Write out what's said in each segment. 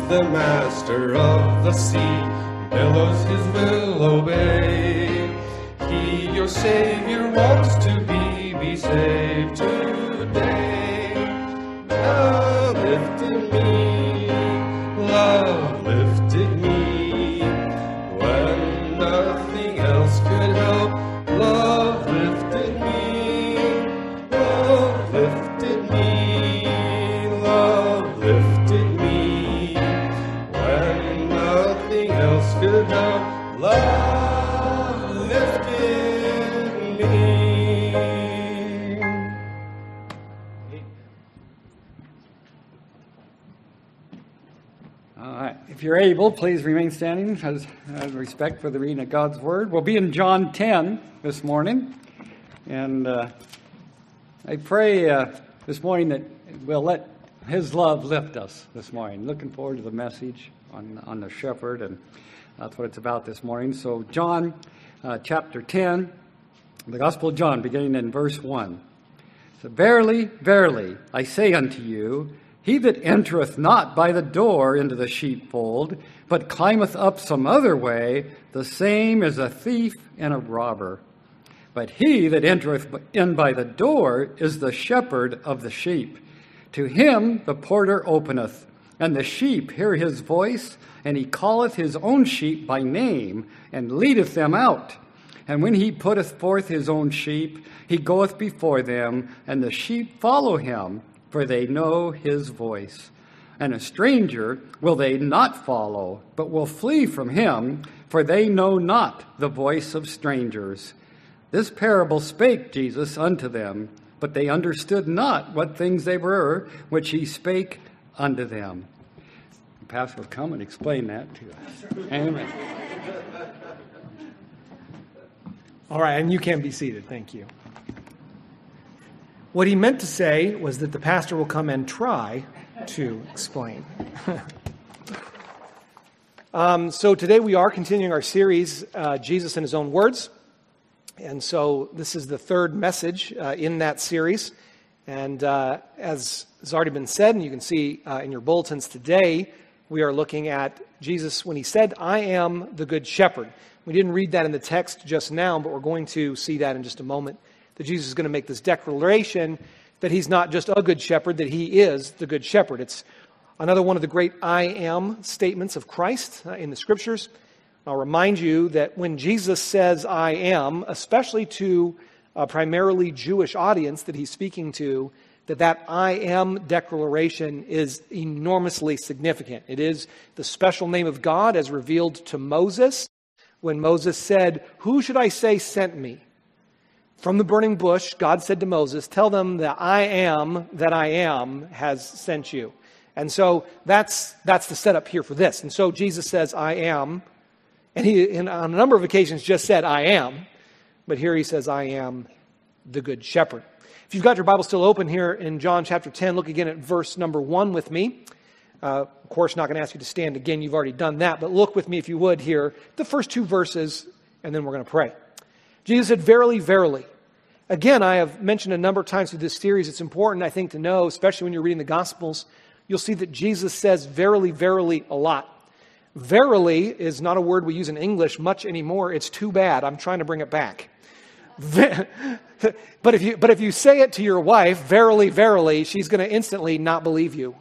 the master of the sea, billows his will obey. He, your Savior, wants to be saved today. Love lifted me, love lifted me, when nothing else could help. Love lifted me, love lifted me, love lifted me, when nothing else could help. Love lifted me. All right. If you're able, please remain standing as respect for the reading of God's Word. We'll be in John 10 this morning. And I pray this morning that we'll let His love lift us this morning. Looking forward to the message on the shepherd, and that's what it's about this morning. So John chapter 10, the Gospel of John, beginning in verse 1. So, verily, verily, I say unto you, he that entereth not by the door into the sheepfold, but climbeth up some other way, the same is a thief and a robber. But he that entereth in by the door is the shepherd of the sheep. To him the porter openeth, and the sheep hear his voice, and he calleth his own sheep by name, and leadeth them out. And when he putteth forth his own sheep, he goeth before them, and the sheep follow him, for they know his voice. And a stranger will they not follow, but will flee from him, for they know not the voice of strangers. This parable spake Jesus unto them, but they understood not what things they were, which he spake unto them. The pastor will come and explain that to us. Amen. All right, and you can be seated. Thank you. What he meant to say was that the pastor will come and try to explain. So today we are continuing our series, Jesus in His Own Words. And so this is the third message in that series. And as has already been said, and you can see in your bulletins today, we are looking at Jesus when he said, I am the good shepherd. We didn't read that in the text just now, but we're going to see that in just a moment. That Jesus is going to make this declaration that he's not just a good shepherd, that he is the good shepherd. It's another one of the great I am statements of Christ in the Scriptures. I'll remind you that when Jesus says I am, especially to a primarily Jewish audience that he's speaking to, that I am declaration is enormously significant. It is the special name of God as revealed to Moses when Moses said, who should I say sent me? From the burning bush, God said to Moses, tell them that I am has sent you. And so that's the setup here for this. And so Jesus says, I am. And he, on a number of occasions, just said, I am. But here he says, I am the good shepherd. If you've got your Bible still open here in John chapter 10, look again at verse number 1 with me. Of course, not going to ask you to stand again. You've already done that. But look with me, if you would, here, the first two verses, and then we're going to pray. Jesus said, verily, verily. Again, I have mentioned a number of times through this series, it's important, I think, to know, especially when you're reading the Gospels, you'll see that Jesus says verily, verily a lot. Verily is not a word we use in English much anymore. It's too bad. I'm trying to bring it back. But if you say it to your wife, verily, verily, she's going to instantly not believe you.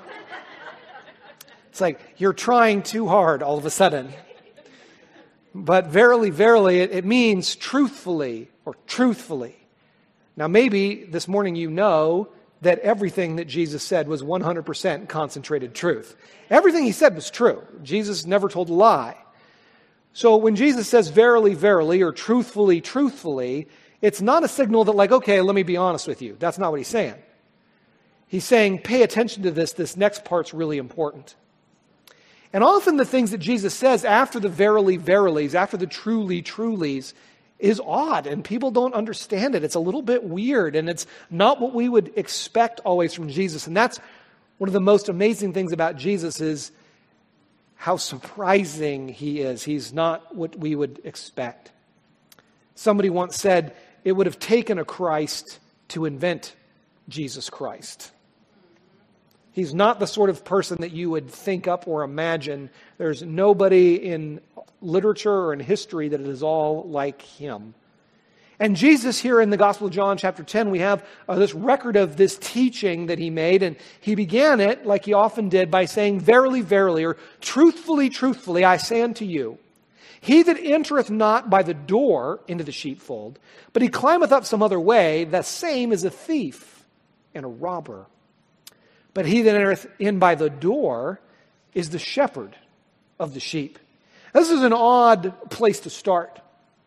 It's like you're trying too hard all of a sudden. But verily, verily, it means truthfully or truthfully. Now, maybe this morning you know that everything that Jesus said was 100% concentrated truth. Everything he said was true. Jesus never told a lie. So when Jesus says verily, verily, or truthfully, truthfully, it's not a signal that like, okay, let me be honest with you. That's not what he's saying. He's saying, pay attention to this. This next part's really important. And often the things that Jesus says after the verily, verilies, after the truly, trulies, is odd, and people don't understand it. It's a little bit weird, and it's not what we would expect always from Jesus. And that's one of the most amazing things about Jesus is how surprising he is. He's not what we would expect. Somebody once said it would have taken a Christ to invent Jesus Christ. He's not the sort of person that you would think up or imagine. There's nobody in literature or in history that is all like him. And Jesus here in the Gospel of John chapter 10, we have this record of this teaching that he made. And he began it, like he often did, by saying, "Verily, verily," or "Truthfully, truthfully, I say unto you, he that entereth not by the door into the sheepfold, but he climbeth up some other way, the same is a thief and a robber. But he that entereth in by the door is the shepherd of the sheep." This is an odd place to start.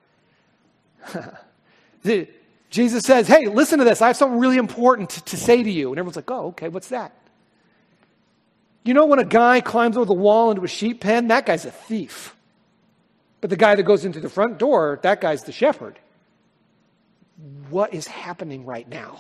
Jesus says, "Hey, listen to this. I have something really important to say to you." And everyone's like, "Oh, okay, what's that?" You know when a guy climbs over the wall into a sheep pen, that guy's a thief. But the guy that goes into the front door, that guy's the shepherd. What is happening right now?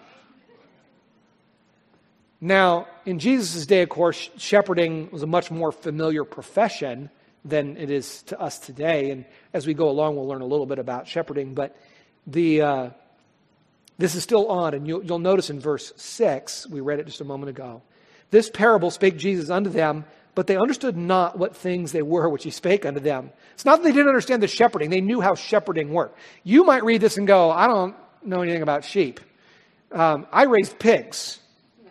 Now, in Jesus' day, of course, shepherding was a much more familiar profession than it is to us today. And as we go along, we'll learn a little bit about shepherding. But this is still on, and you'll notice in verse 6, we read it just a moment ago. "This parable spake Jesus unto them, but they understood not what things they were which he spake unto them." It's not that they didn't understand the shepherding. They knew how shepherding worked. You might read this and go, "I don't know anything about sheep. I raised pigs.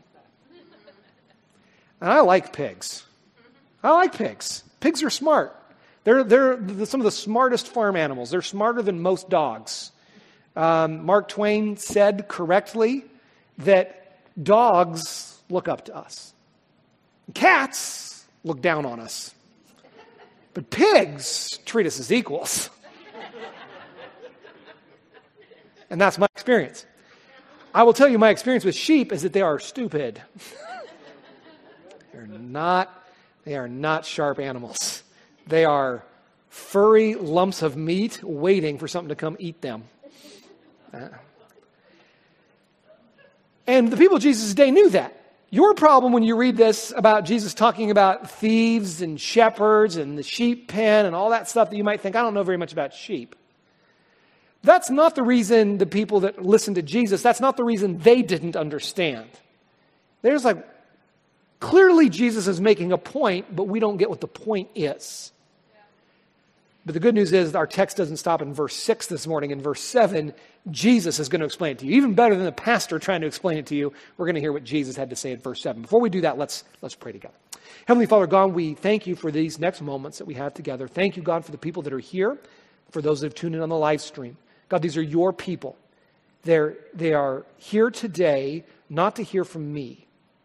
And I like pigs. I like pigs. Pigs are smart. They're some of the smartest farm animals. They're smarter than most dogs." Mark Twain said correctly that dogs look up to us. Cats look down on us. But pigs treat us as equals. And that's my experience. I will tell you my experience with sheep is that they are stupid. They are not sharp animals. They are furry lumps of meat waiting for something to come eat them. And the people of Jesus' day knew that. Your problem when you read this about Jesus talking about thieves and shepherds and the sheep pen and all that stuff that you might think, "I don't know very much about sheep." That's not the reason the people that listened to Jesus, that's not the reason they didn't understand. They're just like, clearly Jesus is making a point, but we don't get what the point is. But the good news is our text doesn't stop in verse 6 this morning. In verse 7, Jesus is going to explain it to you. Even better than the pastor trying to explain it to you, we're going to hear what Jesus had to say in verse 7. Before we do that, let's pray together. Heavenly Father, God, we thank you for these next moments that we have together. Thank you, God, for the people that are here, for those that have tuned in on the live stream. God, these are your people. They are here today not to hear from me.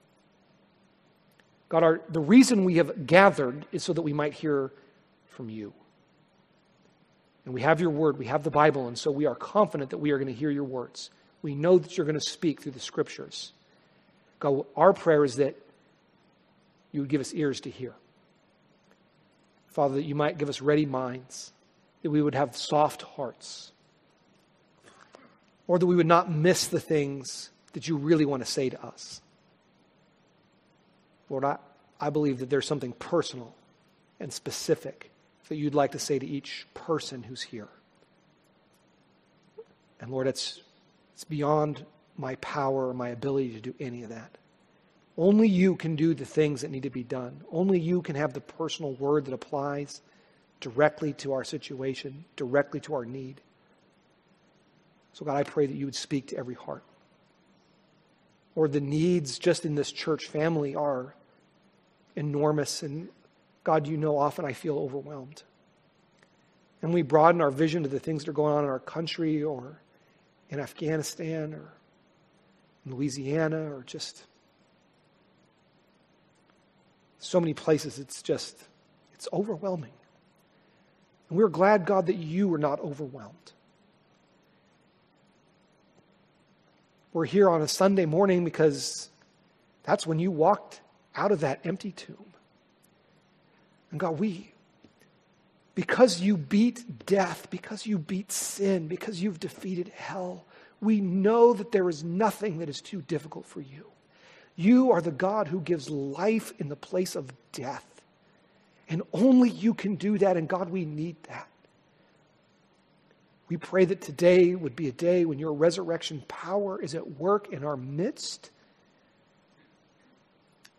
God, the reason we have gathered is so that we might hear from you. And we have your word, we have the Bible, and so we are confident that we are going to hear your words. We know that you're going to speak through the scriptures. God, our prayer is that you would give us ears to hear. Father, that you might give us ready minds, that we would have soft hearts, or that we would not miss the things that you really want to say to us. Lord, I believe that there's something personal and specific that you'd like to say to each person who's here. And Lord, it's beyond my power or my ability to do any of that. Only you can do the things that need to be done. Only you can have the personal word that applies directly to our situation, directly to our need. So God, I pray that you would speak to every heart. Lord, the needs just in this church family are enormous, and God, you know often I feel overwhelmed. And we broaden our vision to the things that are going on in our country or in Afghanistan or in Louisiana or just so many places. It's overwhelming. And we're glad, God, that you are not overwhelmed. We're here on a Sunday morning because that's when you walked out of that empty tomb. And God, because you beat death, because you beat sin, because you've defeated hell, we know that there is nothing that is too difficult for you. You are the God who gives life in the place of death. And only you can do that, and God, we need that. We pray that today would be a day when your resurrection power is at work in our midst.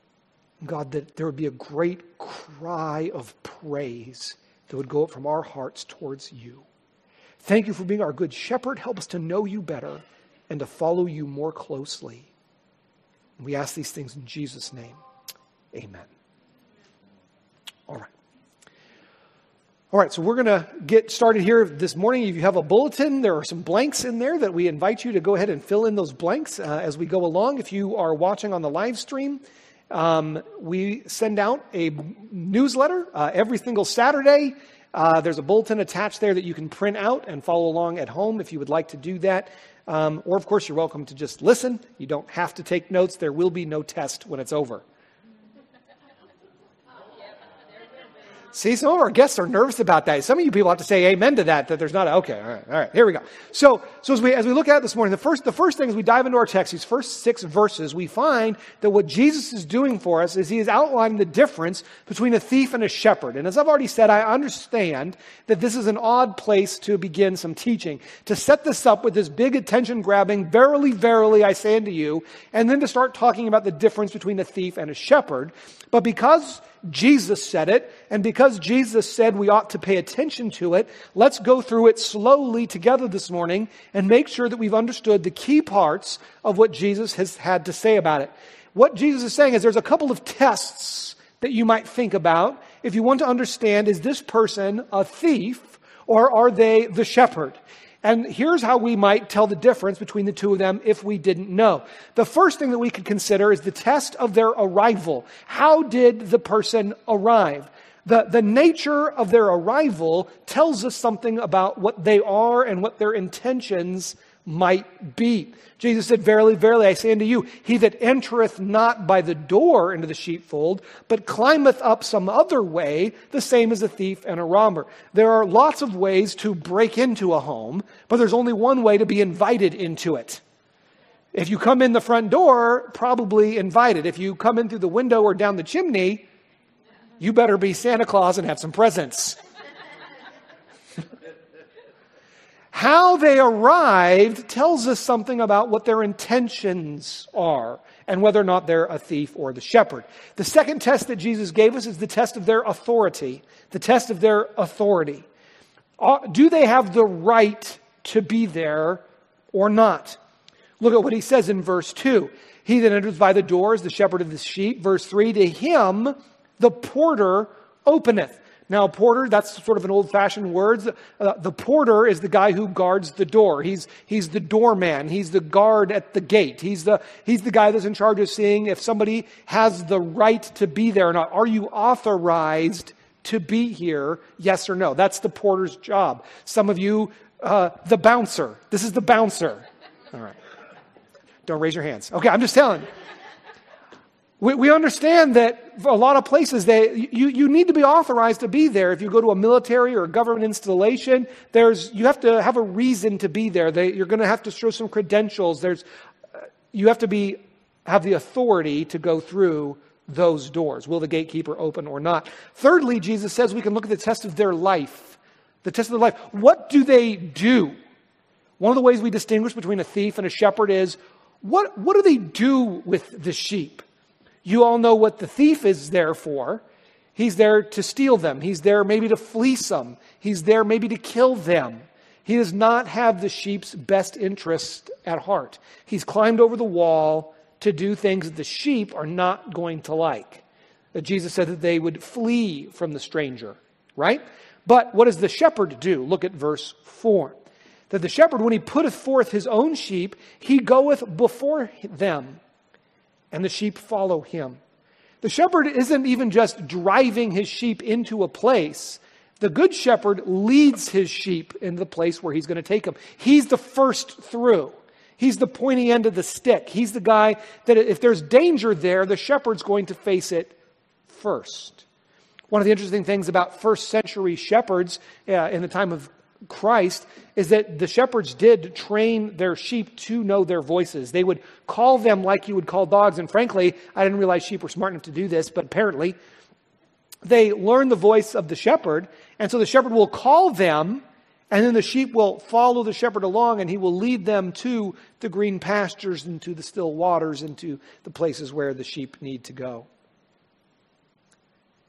God, that there would be a great cry of praise that would go up from our hearts towards you. Thank you for being our good shepherd. Help us to know you better and to follow you more closely. We ask these things in Jesus' name. Amen. All right. All right, so we're going to get started here this morning. If you have a bulletin, there are some blanks in there that we invite you to go ahead and fill in those blanks as we go along. If you are watching on the live stream, we send out a newsletter every single Saturday. There's a bulletin attached there that you can print out and follow along at home if you would like to do that. Or, of course, you're welcome to just listen. You don't have to take notes. There will be no test when it's over. See, some of our guests are nervous about that. Some of you people have to say amen to that there's not okay, all right, here we go. So as we look at it this morning, the first thing as we dive into our text, these first 6 verses, we find that what Jesus is doing for us is he is outlining the difference between a thief and a shepherd. And as I've already said, I understand that this is an odd place to begin some teaching. To set this up with this big attention-grabbing, verily, verily, I say unto you, and then to start talking about the difference between a thief and a shepherd. But because Jesus said it, and because Jesus said we ought to pay attention to it, let's go through it slowly together this morning and make sure that we've understood the key parts of what Jesus has had to say about it. What Jesus is saying is there's a couple of tests that you might think about if you want to understand, is this person a thief or are they the shepherd? And here's how we might tell the difference between the two of them if we didn't know. The first thing that we could consider is the test of their arrival. How did the person arrive? The nature of their arrival tells us something about what they are and what their intentions might be. Jesus said, verily, verily, I say unto you, he that entereth not by the door into the sheepfold, but climbeth up some other way, the same as a thief and a robber. There are lots of ways to break into a home, but there's only one way to be invited into it. If you come in the front door, probably invited. If you come in through the window or down the chimney, you better be Santa Claus and have some presents. How they arrived tells us something about what their intentions are and whether or not they're a thief or the shepherd. The second test that Jesus gave us is the test of their authority. The test of their authority. Do they have the right to be there or not? Look at what he says in verse 2. He that enters by the door is the shepherd of the sheep. Verse 3, to him the porter openeth. Now, porter, that's sort of an old-fashioned word. The porter is the guy who guards the door. He's the doorman. He's the guard at the gate. He's the guy that's in charge of seeing if somebody has the right to be there or not. Are you authorized to be here? Yes or no? That's the porter's job. Some of you, the bouncer. This is the bouncer. All right. Don't raise your hands. Okay, I'm just telling you. We understand that for a lot of places that you need to be authorized to be there. If you go to a military or a government installation, you have to have a reason to be there. You're going to have to show some credentials. You have to have the authority to go through those doors. Will the gatekeeper open or not? Thirdly, Jesus says we can look at the test of their life. The test of their life. What do they do? One of the ways we distinguish between a thief and a shepherd is what do they do with the sheep? You all know what the thief is there for. He's there to steal them. He's there maybe to fleece them. He's there maybe to kill them. He does not have the sheep's best interest at heart. He's climbed over the wall to do things that the sheep are not going to like. Jesus said that they would flee from the stranger, right? But what does the shepherd do? Look at verse 4. That the shepherd, when he putteth forth his own sheep, he goeth before them, and the sheep follow him. The shepherd isn't even just driving his sheep into a place. The good shepherd leads his sheep into the place where he's going to take them. He's the first through. He's the pointy end of the stick. He's the guy that if there's danger there, the shepherd's going to face it first. One of the interesting things about first century shepherds in the time of Christ is that the shepherds did train their sheep to know their voices. They would call them like you would call dogs. And frankly, I didn't realize sheep were smart enough to do this, but apparently they learn the voice of the shepherd. And so the shepherd will call them, and then the sheep will follow the shepherd along, and he will lead them to the green pastures and to the still waters and to the places where the sheep need to go.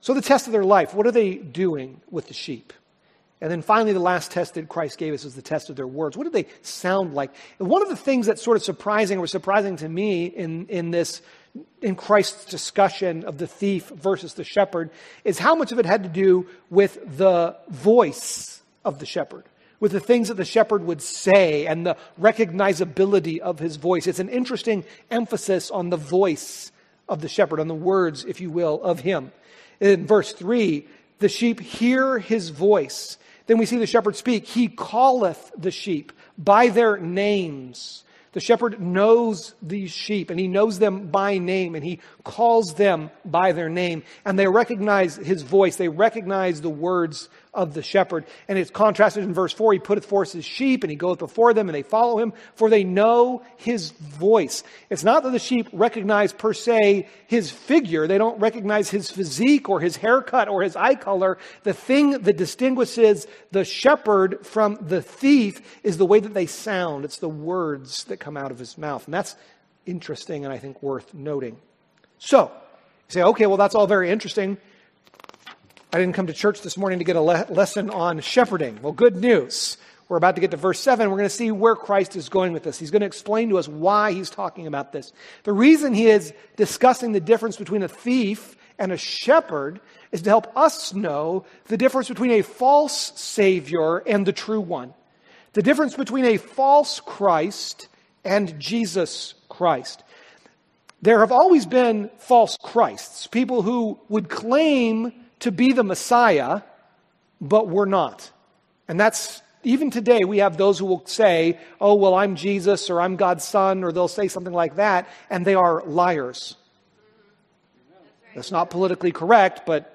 So the test of their life, what are they doing with the sheep? And then finally, the last test that Christ gave us is the test of their words. What do they sound like? And one of the things that's sort of surprising to me in Christ's discussion of the thief versus the shepherd is how much of it had to do with the voice of the shepherd, with the things that the shepherd would say and the recognizability of his voice. It's an interesting emphasis on the voice of the shepherd, on the words, if you will, of him. In verse 3, the sheep hear his voice. Then we see the shepherd speak. He calleth the sheep by their names. The shepherd knows these sheep, and he knows them by name, and he calls them by their name. And they recognize his voice. They recognize the words of the shepherd. And it's contrasted in verse 4. He putteth forth his sheep, and he goeth before them, and they follow him, for they know his voice. It's not that the sheep recognize per se his figure. They don't recognize his physique or his haircut or his eye color. The thing that distinguishes the shepherd from the thief is the way that they sound. It's the words that come out of his mouth. And that's interesting and I think worth noting. So, you say, okay, well, that's all very interesting. I didn't come to church this morning to get a lesson on shepherding. Well, good news. We're about to get to verse 7. We're going to see where Christ is going with this. He's going to explain to us why he's talking about this. The reason he is discussing the difference between a thief and a shepherd is to help us know the difference between a false Savior and the true one. The difference between a false Christ and Jesus Christ. There have always been false Christs, people who would claim to be the Messiah, but were not. And that's, even today, we have those who will say, oh, well, I'm Jesus, or I'm God's son, or they'll say something like that, and they are liars. That's not politically correct, but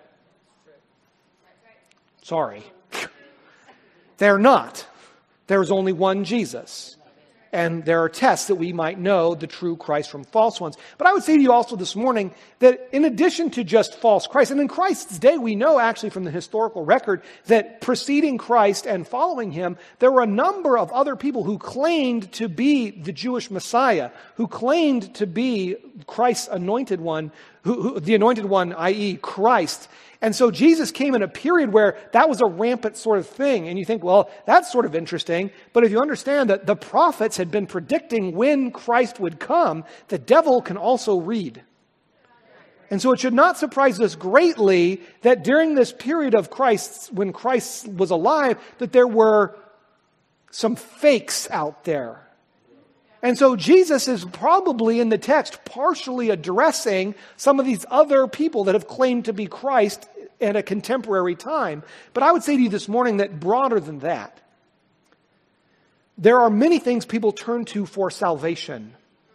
sorry. They're not. There's only one Jesus. And there are tests that we might know the true Christ from false ones. But I would say to you also this morning that in addition to just false Christ, and in Christ's day we know actually from the historical record that preceding Christ and following him, there were a number of other people who claimed to be the Jewish Messiah, who claimed to be Christ's anointed one, the anointed one, i.e. Christ. And so Jesus came in a period where that was a rampant sort of thing. And you think, well, that's sort of interesting. But if you understand that the prophets had been predicting when Christ would come, the devil can also read. And so it should not surprise us greatly that during this period of Christ, when Christ was alive, that there were some fakes out there. And so Jesus is probably in the text partially addressing some of these other people that have claimed to be Christ at a contemporary time. But I would say to you this morning that broader than that, there are many things people turn to for salvation.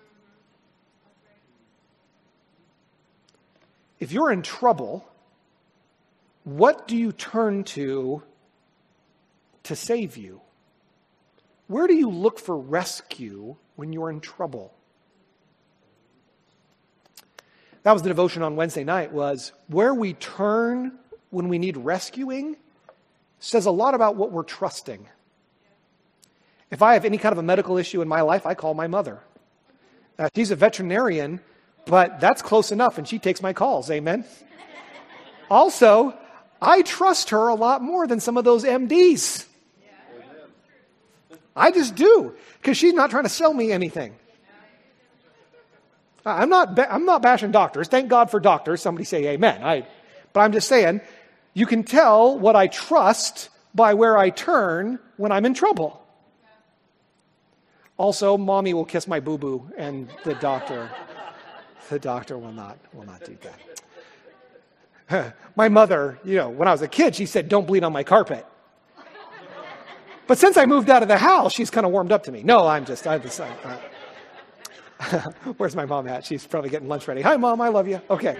If you're in trouble, what do you turn to save you? Where do you look for rescue when you're in trouble? That was the devotion on Wednesday night, was where we turn when we need rescuing says a lot about what we're trusting. If I have any kind of a medical issue in my life, I call my mother. She's a veterinarian, but that's close enough, and she takes my calls, amen? Also, I trust her a lot more than some of those MDs. I just do, because she's not trying to sell me anything. I'm not bashing doctors. Thank God for doctors. Somebody say amen. But I'm just saying, you can tell what I trust by where I turn when I'm in trouble. Also, mommy will kiss my boo-boo, and the doctor will not do that. My mother, when I was a kid, she said, "Don't bleed on my carpet." But since I moved out of the house, she's kind of warmed up to me. No, where's my mom at? She's probably getting lunch ready. Hi, Mom, I love you. Okay.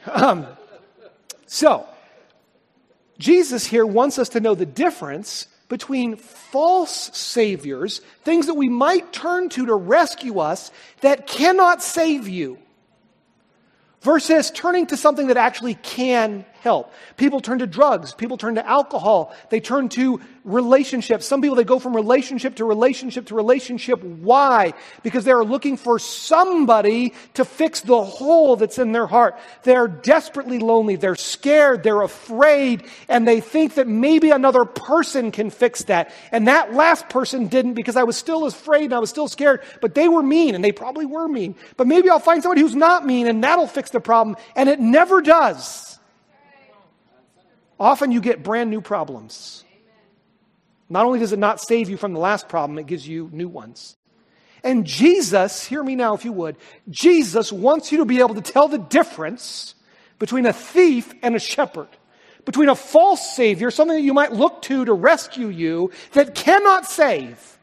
So, Jesus here wants us to know the difference between false saviors, things that we might turn to rescue us that cannot save you, versus turning to something that actually can help. People turn to drugs. People turn to alcohol. They turn to relationships. Some people, they go from relationship to relationship to relationship. Why? Because they are looking for somebody to fix the hole that's in their heart. They're desperately lonely. They're scared. They're afraid. And they think that maybe another person can fix that. And that last person didn't, because I was still afraid and I was still scared. But they were mean, and they probably were mean. But maybe I'll find somebody who's not mean, and that'll fix the problem. And it never does. Often you get brand new problems. Not only does it not save you from the last problem, it gives you new ones. And Jesus, hear me now if you would, Jesus wants you to be able to tell the difference between a thief and a shepherd. Between a false savior, something that you might look to rescue you, that cannot save,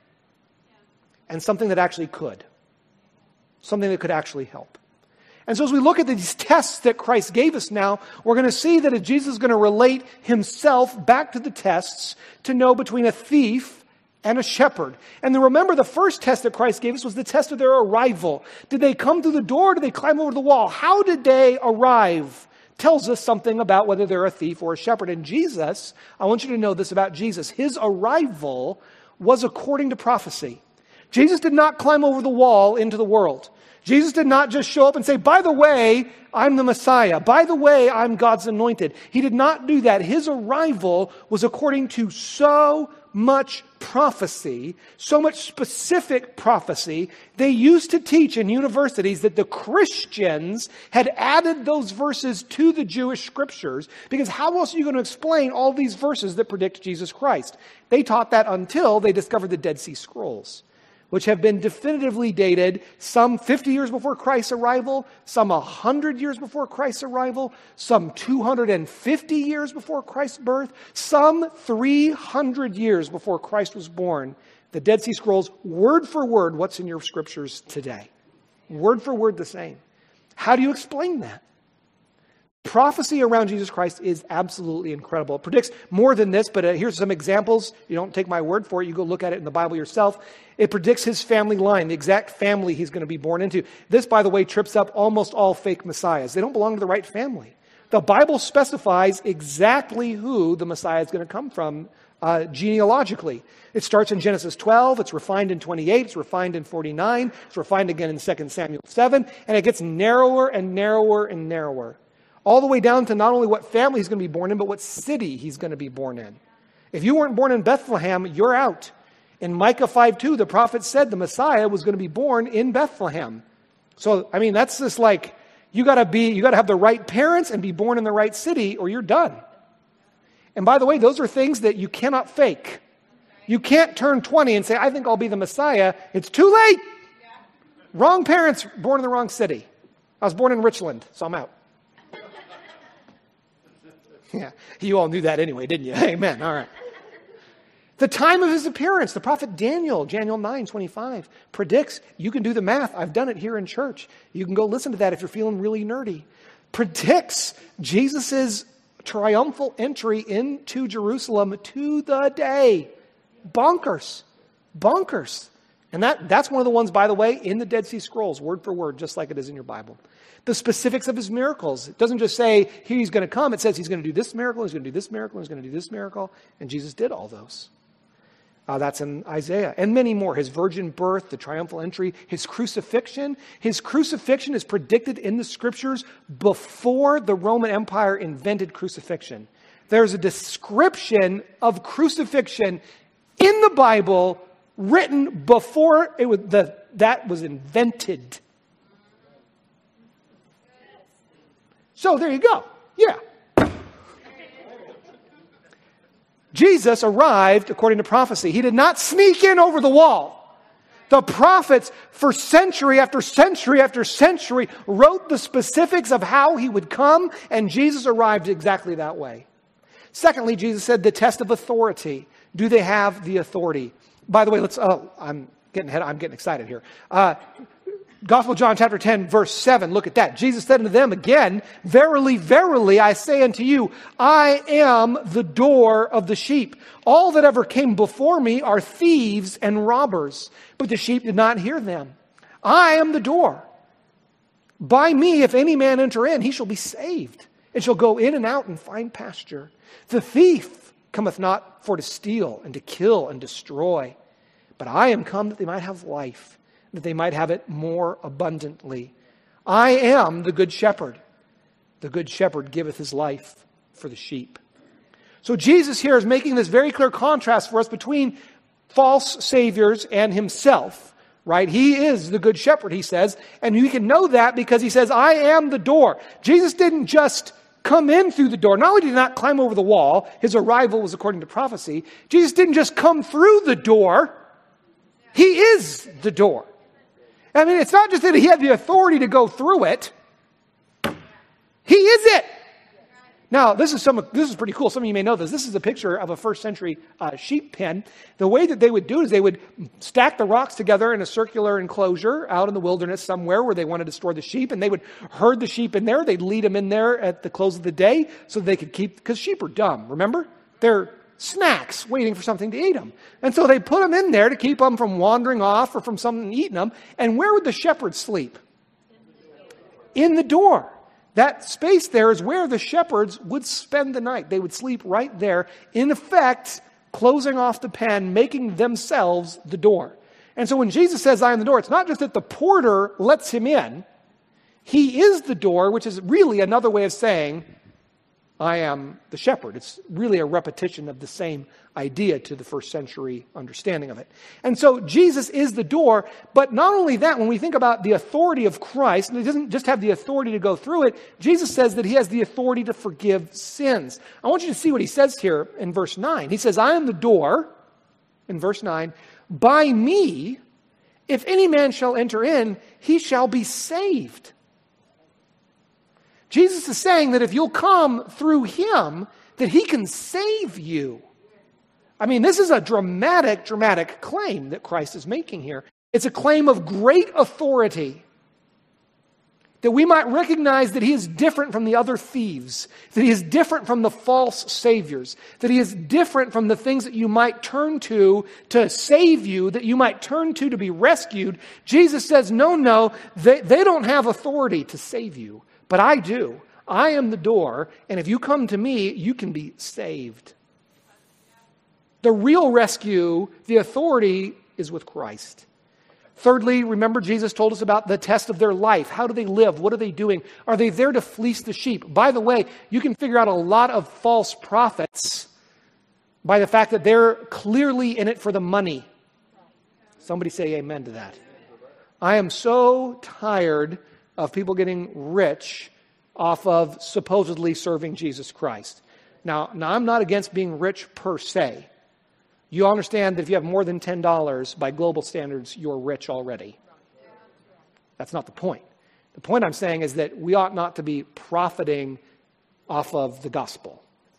and something that actually could. Something that could actually help. And so as we look at these tests that Christ gave us now, we're going to see that if Jesus is going to relate himself back to the tests to know between a thief and a shepherd. And then remember, the first test that Christ gave us was the test of their arrival. Did they come through the door or did they climb over the wall? How did they arrive? Tells us something about whether they're a thief or a shepherd. And Jesus, I want you to know this about Jesus. His arrival was according to prophecy. Jesus did not climb over the wall into the world. Jesus did not just show up and say, by the way, I'm the Messiah. By the way, I'm God's anointed. He did not do that. His arrival was according to so much prophecy, so much specific prophecy. They used to teach in universities that the Christians had added those verses to the Jewish scriptures, because how else are you going to explain all these verses that predict Jesus Christ? They taught that until they discovered the Dead Sea Scrolls, which have been definitively dated, some 50 years before Christ's arrival, some 100 years before Christ's arrival, some 250 years before Christ's birth, some 300 years before Christ was born. The Dead Sea Scrolls, word for word, what's in your scriptures today. Word for word the same. How do you explain that? Prophecy around Jesus Christ is absolutely incredible. It predicts more than this, but here's some examples. You don't take my word for it. You go look at it in the Bible yourself. It predicts his family line, the exact family he's going to be born into. This, by the way, trips up almost all fake messiahs. They don't belong to the right family. The Bible specifies exactly who the Messiah is going to come from genealogically. It starts in Genesis 12. It's refined in 28. It's refined in 49. It's refined again in 2 Samuel 7. And it gets narrower and narrower and narrower. All the way down to not only what family he's going to be born in, but what city he's going to be born in. If you weren't born in Bethlehem, you're out. In Micah 5:2, the prophet said the Messiah was going to be born in Bethlehem. So, I mean, that's just like, you got to have the right parents and be born in the right city, or you're done. And by the way, those are things that you cannot fake. You can't turn 20 and say, I think I'll be the Messiah. It's too late. Wrong parents, born in the wrong city. I was born in Richland, so I'm out. Yeah, you all knew that anyway, didn't you? Amen. All right. The time of his appearance, the prophet Daniel 9:25, predicts, you can do the math. I've done it here in church. You can go listen to that if you're feeling really nerdy. Predicts Jesus' triumphal entry into Jerusalem to the day. Bonkers. Bonkers. And that's one of the ones, by the way, in the Dead Sea Scrolls, word for word, just like it is in your Bible. The specifics of his miracles. It doesn't just say, here he's going to come. It says he's going to do this miracle, he's going to do this miracle, he's going to do this miracle. And Jesus did all those. That's in Isaiah. And many more. His virgin birth, the triumphal entry, his crucifixion. His crucifixion is predicted in the scriptures before the Roman Empire invented crucifixion. There's a description of crucifixion in the Bible written before that was invented. So there you go. Yeah. Jesus arrived according to prophecy. He did not sneak in over the wall. The prophets, for century after century after century, wrote the specifics of how he would come, and Jesus arrived exactly that way. Secondly, Jesus said the test of authority. Do they have the authority? By the way, I'm getting excited here. Gospel of John chapter 10, verse 7. Look at that. Jesus said unto them again, verily, verily, I say unto you, I am the door of the sheep. All that ever came before me are thieves and robbers, but the sheep did not hear them. I am the door. By me, if any man enter in, he shall be saved, and shall go in and out and find pasture. The thief cometh not for to steal and to kill and destroy. But I am come that they might have life, that they might have it more abundantly. I am the good shepherd. The good shepherd giveth his life for the sheep. So Jesus here is making this very clear contrast for us between false saviors and himself, right? He is the good shepherd, he says, and we can know that because he says, I am the door. Jesus didn't just come in through the door. Not only did he not climb over the wall, his arrival was according to prophecy. Jesus didn't just come through the door. He is the door. I mean, it's not just that he had the authority to go through it. He is it. Now, this is pretty cool. Some of you may know this. This is a picture of a first century sheep pen. The way that they would do it is they would stack the rocks together in a circular enclosure out in the wilderness somewhere where they wanted to store the sheep, and they would herd the sheep in there. They'd lead them in there at the close of the day so they could keep, because sheep are dumb, remember? They're snacks waiting for something to eat them. And so they put them in there to keep them from wandering off or from something eating them. And where would the shepherds sleep? In the door. That space there is where the shepherds would spend the night. They would sleep right there, in effect, closing off the pen, making themselves the door. And so when Jesus says, I am the door, it's not just that the porter lets him in. He is the door, which is really another way of saying, I am the shepherd. It's really a repetition of the same idea to the first century understanding of it. And so Jesus is the door, but not only that, when we think about the authority of Christ, and he doesn't just have the authority to go through it, Jesus says that he has the authority to forgive sins. I want you to see what he says here in verse 9. He says, I am the door, in verse 9, by me, if any man shall enter in, he shall be saved. Jesus is saying that if you'll come through him, that he can save you. I mean, this is a dramatic claim that Christ is making here. It's a claim of great authority. That we might recognize that he is different from the other thieves. That he is different from the false saviors. That he is different from the things that you might turn to save you, that you might turn to be rescued. Jesus says, no, they don't have authority to save you. But I do. I am the door, and if you come to me, you can be saved. The real rescue, the authority, is with Christ. Thirdly, remember Jesus told us about the test of their life. How do they live? What are they doing? Are they there to fleece the sheep? By the way, you can figure out a lot of false prophets by the fact that they're clearly in it for the money. Somebody say amen to that. I am so tired of people getting rich off of supposedly serving Jesus Christ. Now, I'm not against being rich per se. You understand that if you have more than $10, by global standards, you're rich already. That's not the point. The point I'm saying is that we ought not to be profiting off of the gospel.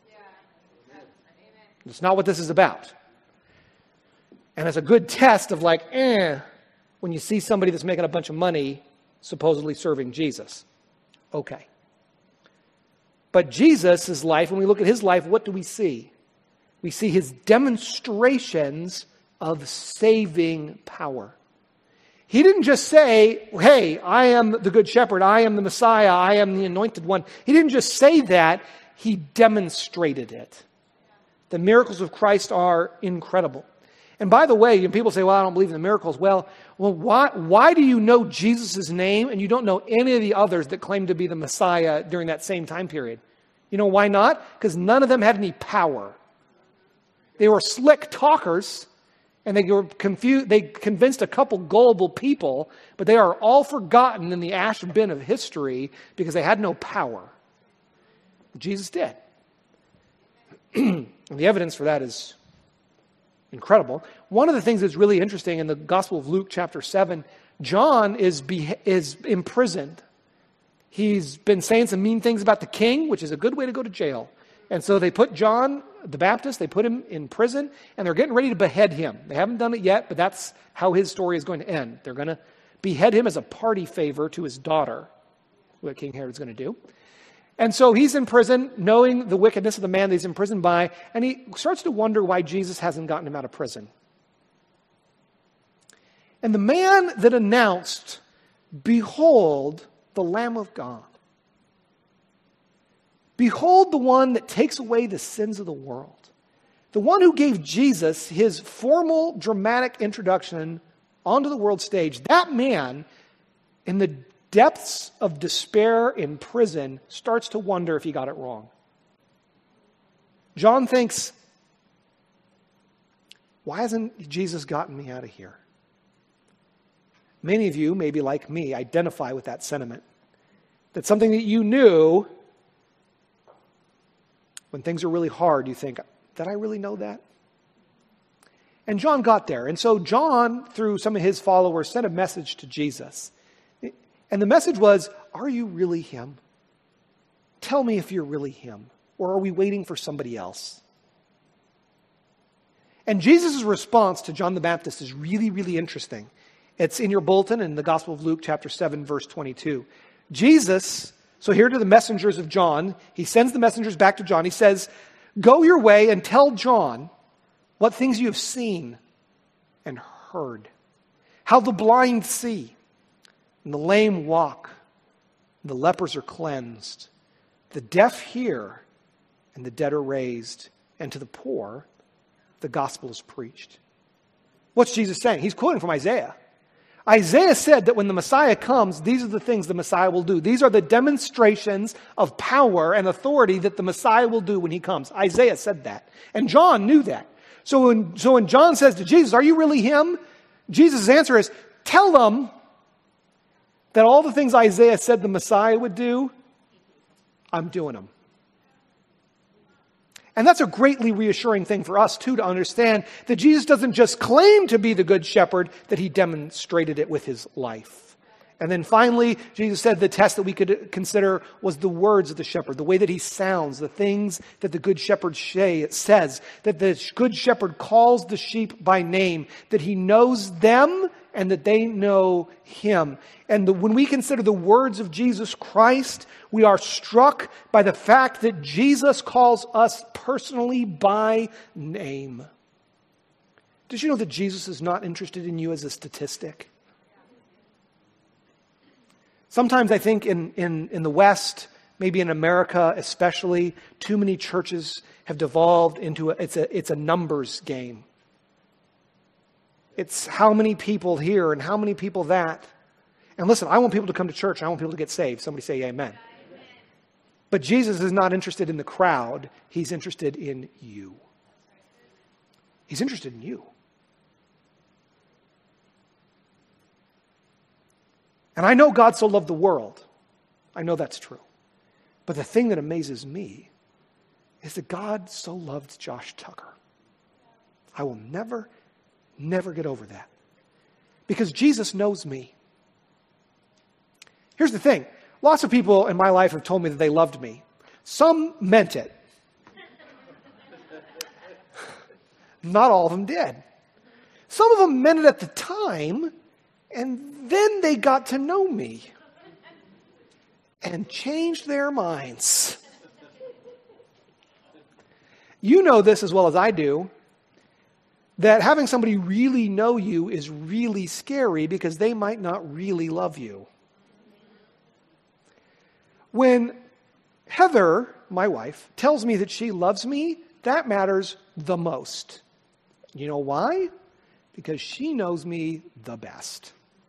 It's not what this is about. And it's a good test of when you see somebody that's making a bunch of money supposedly serving Jesus. Okay. But Jesus' life, when we look at his life, what do we see? We see his demonstrations of saving power. He didn't just say, hey, I am the good shepherd, I am the Messiah, I am the anointed one. He didn't just say that, he demonstrated it. The miracles of Christ are incredible. And by the way, people say, well, I don't believe in the miracles. Well, why do you know Jesus' name and you don't know any of the others that claim to be the Messiah during that same time period? You know why not? Because none of them had any power. They were slick talkers, and they were confused. They convinced a couple gullible people, but they are all forgotten in the ash bin of history because they had no power. Jesus did. And the evidence for that is incredible. One of the things that's really interesting in the Gospel of Luke chapter 7, John is imprisoned. He's been saying some mean things about the king, which is a good way to go to jail. And so they put John the Baptist, they put him in prison, and they're getting ready to behead him. They haven't done it yet, but that's how his story is going to end. They're going to behead him as a party favor to his daughter, what King Herod's going to do. And so he's in prison, knowing the wickedness of the man that he's imprisoned by, and he starts to wonder why Jesus hasn't gotten him out of prison. And the man that announced, "Behold the Lamb of God. Behold the one that takes away the sins of the world." the one who gave Jesus his formal, dramatic introduction onto the world stage, that man, in the depths of despair in prison, starts to wonder if he got it wrong. John thinks, why hasn't Jesus gotten me out of here? Many of you, maybe like me, identify with that sentiment. That something that you knew, when things are really hard, you think, did I really know that? And John got there. And so John, through some of his followers, sent a message to Jesus. And the message was, are you really him? Tell me if you're really him. Or are we waiting for somebody else? And Jesus' response to John the Baptist is really, really interesting. It's in your bulletin in the Gospel of Luke, chapter 7, verse 22. Jesus, so here to the messengers of John, he sends the messengers back to John. He says, go your way and tell John what things you have seen and heard. How the blind see, and the lame walk, and the lepers are cleansed, the deaf hear, and the dead are raised, and to the poor the gospel is preached. What's Jesus saying? He's quoting from Isaiah. Isaiah said that when the Messiah comes, these are the things the Messiah will do. These are the demonstrations of power and authority that the Messiah will do when he comes. Isaiah said that. And John knew that. So when John says to Jesus, are you really him? Jesus' answer is, tell them that all the things Isaiah said the Messiah would do, I'm doing them. And that's a greatly reassuring thing for us, too, to understand that Jesus doesn't just claim to be the good shepherd, that he demonstrated it with his life. And then finally, Jesus said the test that we could consider was the words of the shepherd, the way that he sounds, the things that the good shepherd says, that the good shepherd calls the sheep by name, that he knows them and that they know him. And when we consider the words of Jesus Christ, we are struck by the fact that Jesus calls us personally by name. Did you know that Jesus is not interested in you as a statistic? Sometimes I think in the West, maybe in America especially, too many churches have devolved into it's a numbers game. It's how many people here and how many people that. And listen, I want people to come to church. I want people to get saved. Somebody say amen. Amen. But Jesus is not interested in the crowd. He's interested in you. He's interested in you. And I know God so loved the world. I know that's true. But the thing that amazes me is that God so loved Josh Tucker. I will never get over that. Because Jesus knows me. Here's the thing. Lots of people in my life have told me that they loved me. Some meant it. Not all of them did. Some of them meant it at the time, and then they got to know me and changed their minds. You know this as well as I do, that having somebody really know you is really scary because they might not really love you. When Heather, my wife, tells me that she loves me, that matters the most. You know why? Because she knows me the best.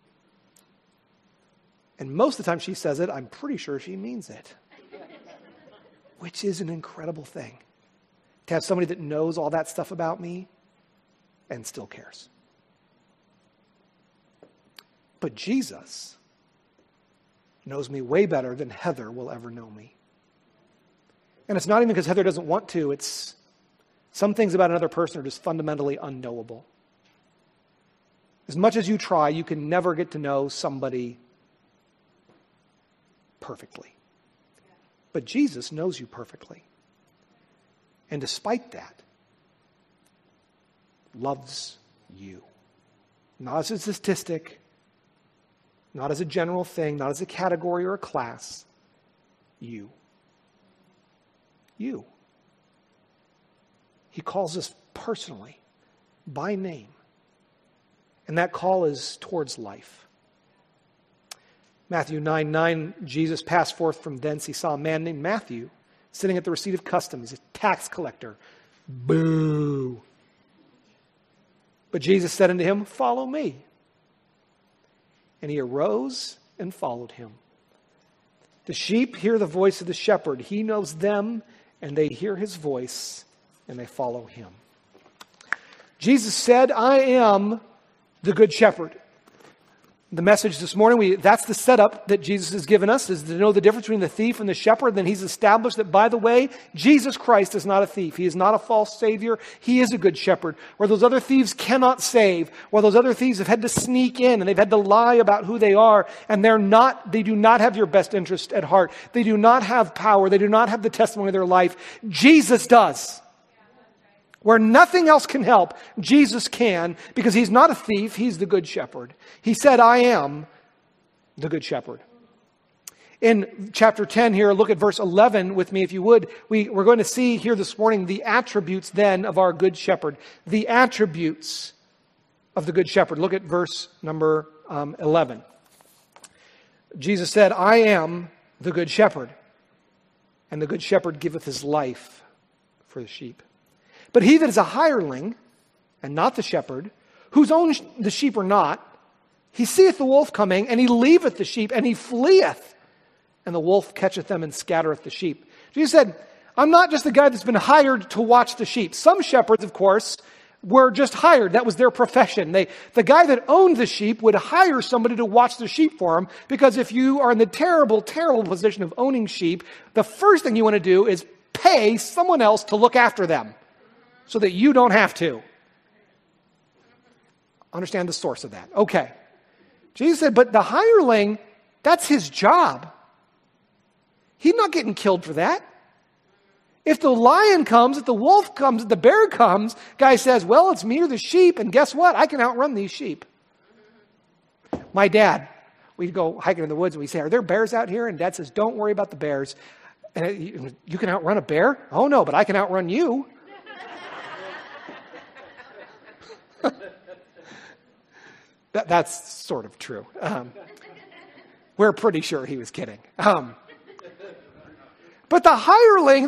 And most of the time she says it, I'm pretty sure she means it. Which is an incredible thing. To have somebody that knows all that stuff about me and still cares. But Jesus knows me way better than Heather will ever know me. And it's not even because Heather doesn't want to. It's some things about another person are just fundamentally unknowable. As much as you try, you can never get to know somebody perfectly. But Jesus knows you perfectly. And despite that, loves you. Not as a statistic, not as a general thing, not as a category or a class. You. You. He calls us personally, by name. And that call is towards life. Matthew 9:9, Jesus passed forth from thence. He saw a man named Matthew sitting at the receipt of customs, a tax collector, Boo. But Jesus said unto him, follow me. And he arose and followed him. The sheep hear the voice of the shepherd. He knows them, and they hear his voice, and they follow him. Jesus said, I am the good shepherd. The message this morning, that's the setup that Jesus has given us, is to know the difference between the thief and the shepherd. Then he's established that, by the way, Jesus Christ is not a thief. He is not a false savior. He is a good shepherd. Where those other thieves cannot save, where those other thieves have had to sneak in and they've had to lie about who they are, and they do not have your best interest at heart. They do not have power. They do not have the testimony of their life. Jesus does. Where nothing else can help, Jesus can, because he's not a thief, he's the good shepherd. He said, I am the good shepherd. In chapter 10 here, look at verse 11 with me if you would. We're going to see here this morning the attributes then of our good shepherd. The attributes of the good shepherd. Look at verse number 11. Jesus said, I am the good shepherd, and the good shepherd giveth his life for the sheep. But he that is a hireling, and not the shepherd, whose own the sheep are not, he seeth the wolf coming, and he leaveth the sheep, and he fleeth. And the wolf catcheth them and scattereth the sheep. Jesus said, I'm not just the guy that's been hired to watch the sheep. Some shepherds, of course, were just hired. That was their profession. The guy that owned the sheep would hire somebody to watch the sheep for him, because if you are in the terrible, terrible position of owning sheep, the first thing you want to do is pay someone else to look after them, so that you don't have to. Understand the source of that. Okay. Jesus said, but the hireling, that's his job. He's not getting killed for that. If the lion comes, if the wolf comes, if the bear comes, guy says, well, it's me or the sheep, and guess what? I can outrun these sheep. My dad, we'd go hiking in the woods, and we'd say, are there bears out here? And Dad says, don't worry about the bears. And you can outrun a bear? Oh, no, but I can outrun you. That's sort of true. We're pretty sure he was kidding. But the hireling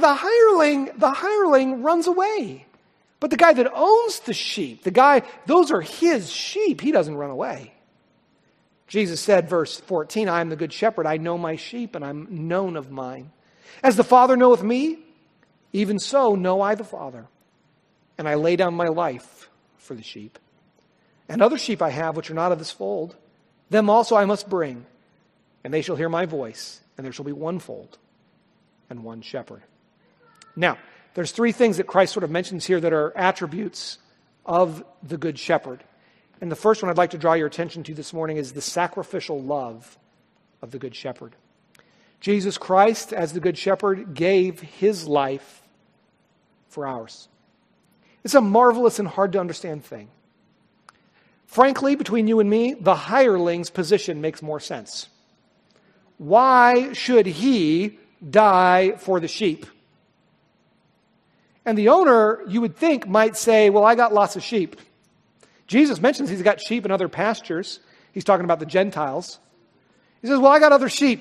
runs away. But the guy that owns the sheep, those are his sheep. He doesn't run away. Jesus said, verse 14, I am the good shepherd. I know my sheep, and I'm known of mine. As the Father knoweth me, even so know I the Father. And I lay down my life for the sheep. And other sheep I have, which are not of this fold, them also I must bring, and they shall hear my voice, and there shall be one fold and one shepherd. Now, there's three things that Christ sort of mentions here that are attributes of the good shepherd. And the first one I'd like to draw your attention to this morning is the sacrificial love of the good shepherd. Jesus Christ, as the good shepherd, gave his life for ours. It's a marvelous and hard to understand thing. Frankly, between you and me, the hireling's position makes more sense. Why should he die for the sheep? And the owner, you would think, might say, well, I got lots of sheep. Jesus mentions he's got sheep in other pastures. He's talking about the Gentiles. He says, well, I got other sheep.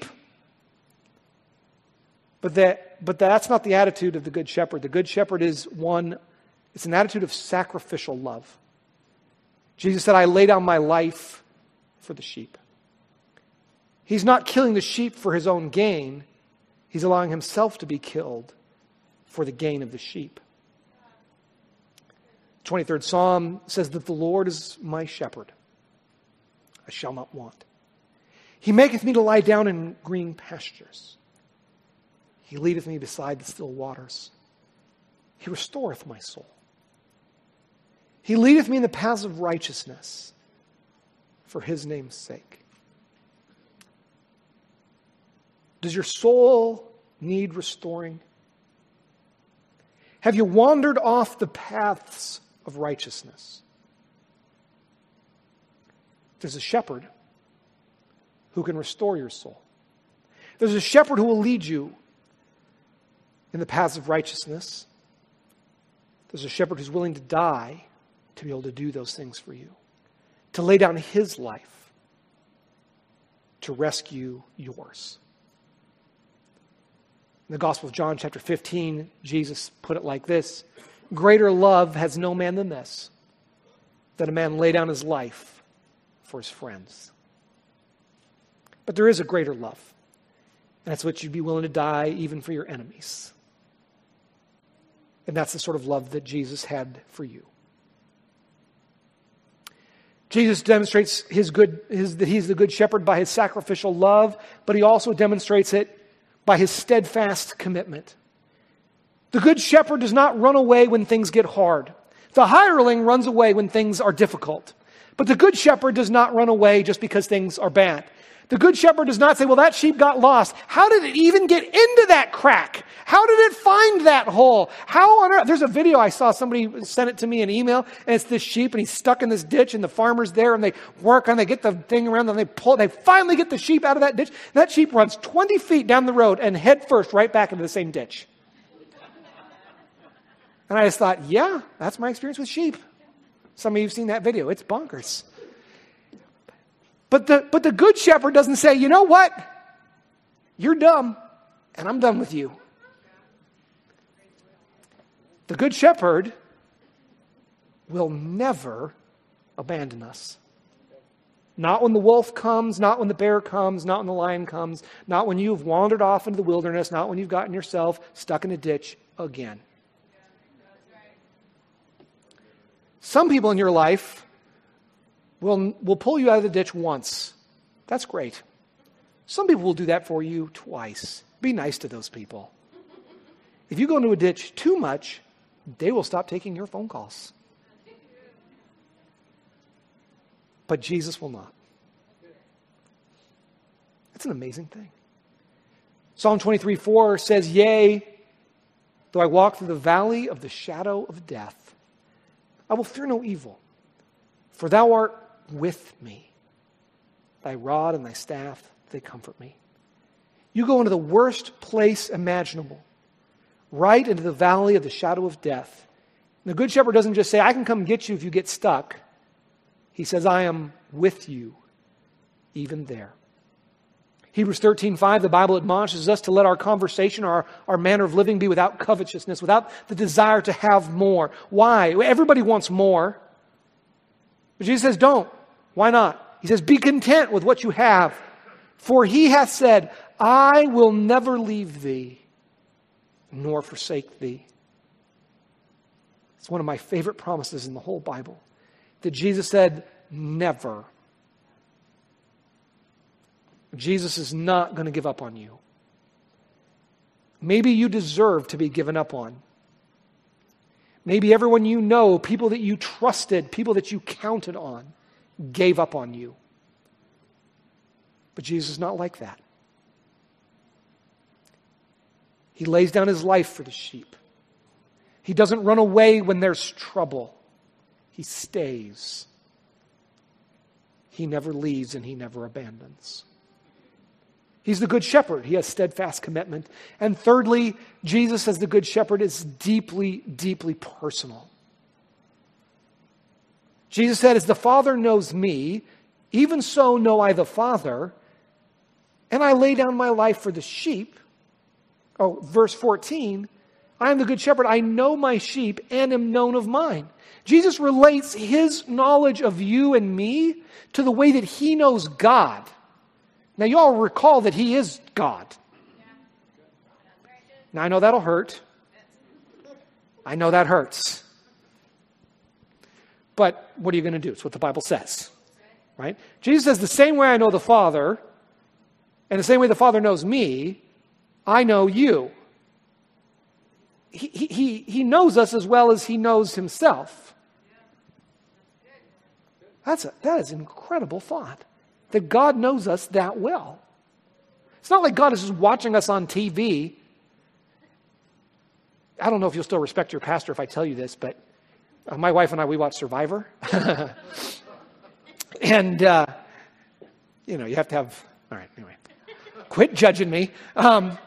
But that's not the attitude of the good shepherd. The good shepherd it's an attitude of sacrificial love. Jesus said, I lay down my life for the sheep. He's not killing the sheep for his own gain. He's allowing himself to be killed for the gain of the sheep. 23rd Psalm says that the Lord is my shepherd. I shall not want. He maketh me to lie down in green pastures. He leadeth me beside the still waters. He restoreth my soul. He leadeth me in the paths of righteousness for his name's sake. Does your soul need restoring? Have you wandered off the paths of righteousness? There's a shepherd who can restore your soul. There's a shepherd who will lead you in the paths of righteousness. There's a shepherd who's willing to die to be able to do those things for you, to lay down his life to rescue yours. In the Gospel of John, chapter 15, Jesus put it like this. Greater love has no man than this, that a man lay down his life for his friends. But there is a greater love, and that's what you'd be willing to die even for your enemies. And that's the sort of love that Jesus had for you. Jesus demonstrates that he's the good shepherd by his sacrificial love, but he also demonstrates it by his steadfast commitment. The good shepherd does not run away when things get hard. The hireling runs away when things are difficult. But the good shepherd does not run away just because things are bad. The good shepherd does not say, well, that sheep got lost. How did it even get into that crack? How did it find that hole? How on earth? There's a video I saw, somebody sent it to me in email, and it's this sheep, and he's stuck in this ditch, and the farmer's there, and they work on, they get the thing around, and they finally get the sheep out of that ditch. That sheep runs 20 feet down the road and head first right back into the same ditch. And I just thought, yeah, that's my experience with sheep. Some of you have seen that video. It's bonkers. But the good shepherd doesn't say, you know what? You're dumb, and I'm done with you. The good shepherd will never abandon us. Not when the wolf comes, not when the bear comes, not when the lion comes, not when you've wandered off into the wilderness, not when you've gotten yourself stuck in a ditch again. Some people in your life will pull you out of the ditch once. That's great. Some people will do that for you twice. Be nice to those people. If you go into a ditch too much, they will stop taking your phone calls. But Jesus will not. That's an amazing thing. Psalm 23:4 says, yea, though I walk through the valley of the shadow of death, I will fear no evil, for thou art with me. Thy rod and thy staff, they comfort me. You go into the worst place imaginable, right into the valley of the shadow of death. And the good shepherd doesn't just say, I can come get you if you get stuck. He says, I am with you, even there. Hebrews 13:5, the Bible admonishes us to let our conversation, our manner of living be without covetousness, without the desire to have more. Why? Everybody wants more. But Jesus says, don't. Why not? He says, be content with what you have. For he hath said, I will never leave thee, nor forsake thee. It's one of my favorite promises in the whole Bible. That Jesus said, never. Jesus is not going to give up on you. Maybe you deserve to be given up on. Maybe everyone you know, people that you trusted, people that you counted on, gave up on you. But Jesus is not like that. He lays down his life for the sheep. He doesn't run away when there's trouble. He stays. He never leaves and he never abandons. He's the good shepherd. He has steadfast commitment. And thirdly, Jesus as the good shepherd is deeply, deeply personal. Jesus said, as the Father knows me, even so know I the Father, and I lay down my life for the sheep. Oh, verse 14, I am the good shepherd. I know my sheep and am known of mine. Jesus relates his knowledge of you and me to the way that he knows God. Now, you all recall that he is God. Now, I know that'll hurt. I know that hurts. But what are you going to do? It's what the Bible says. Right? Jesus says, the same way I know the Father, and the same way the Father knows me, I know you. He knows us as well as he knows himself. That is an incredible thought. That God knows us that well. It's not like God is just watching us on TV. I don't know if you'll still respect your pastor if I tell you this, but my wife and I, we watch Survivor. And, you have to have, all right, anyway. Quit judging me. And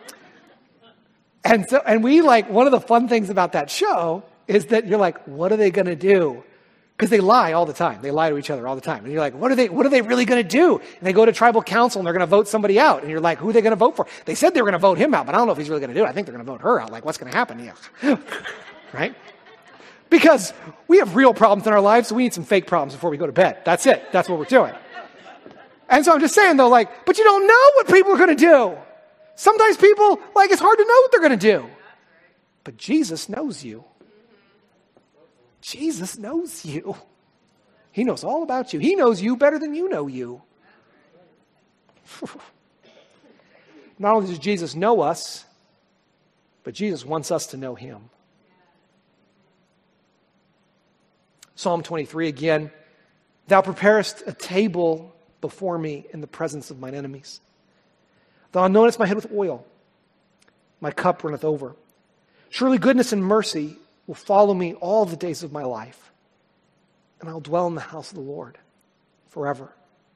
we one of the fun things about that show is that you're like, what are they going to do? Because they lie all the time. They lie to each other all the time. And you're like, what are they really going to do? And they go to tribal council and they're going to vote somebody out. And you're like, who are they going to vote for? They said they were going to vote him out, but I don't know if he's really going to do it. I think they're going to vote her out. Like, what's going to happen? Yeah. Right? Because we have real problems in our lives, so we need some fake problems before we go to bed. That's it. That's what we're doing. And so I'm just saying, though, but you don't know what people are going to do. Sometimes people, it's hard to know what they're going to do. But Jesus knows you. Jesus knows you. He knows all about you. He knows you better than you know you. Not only does Jesus know us, but Jesus wants us to know him. Psalm 23 again. Thou preparest a table before me in the presence of mine enemies. Thou anointest my head with oil. My cup runneth over. Surely goodness and mercy will follow me all the days of my life, and I'll dwell in the house of the Lord forever.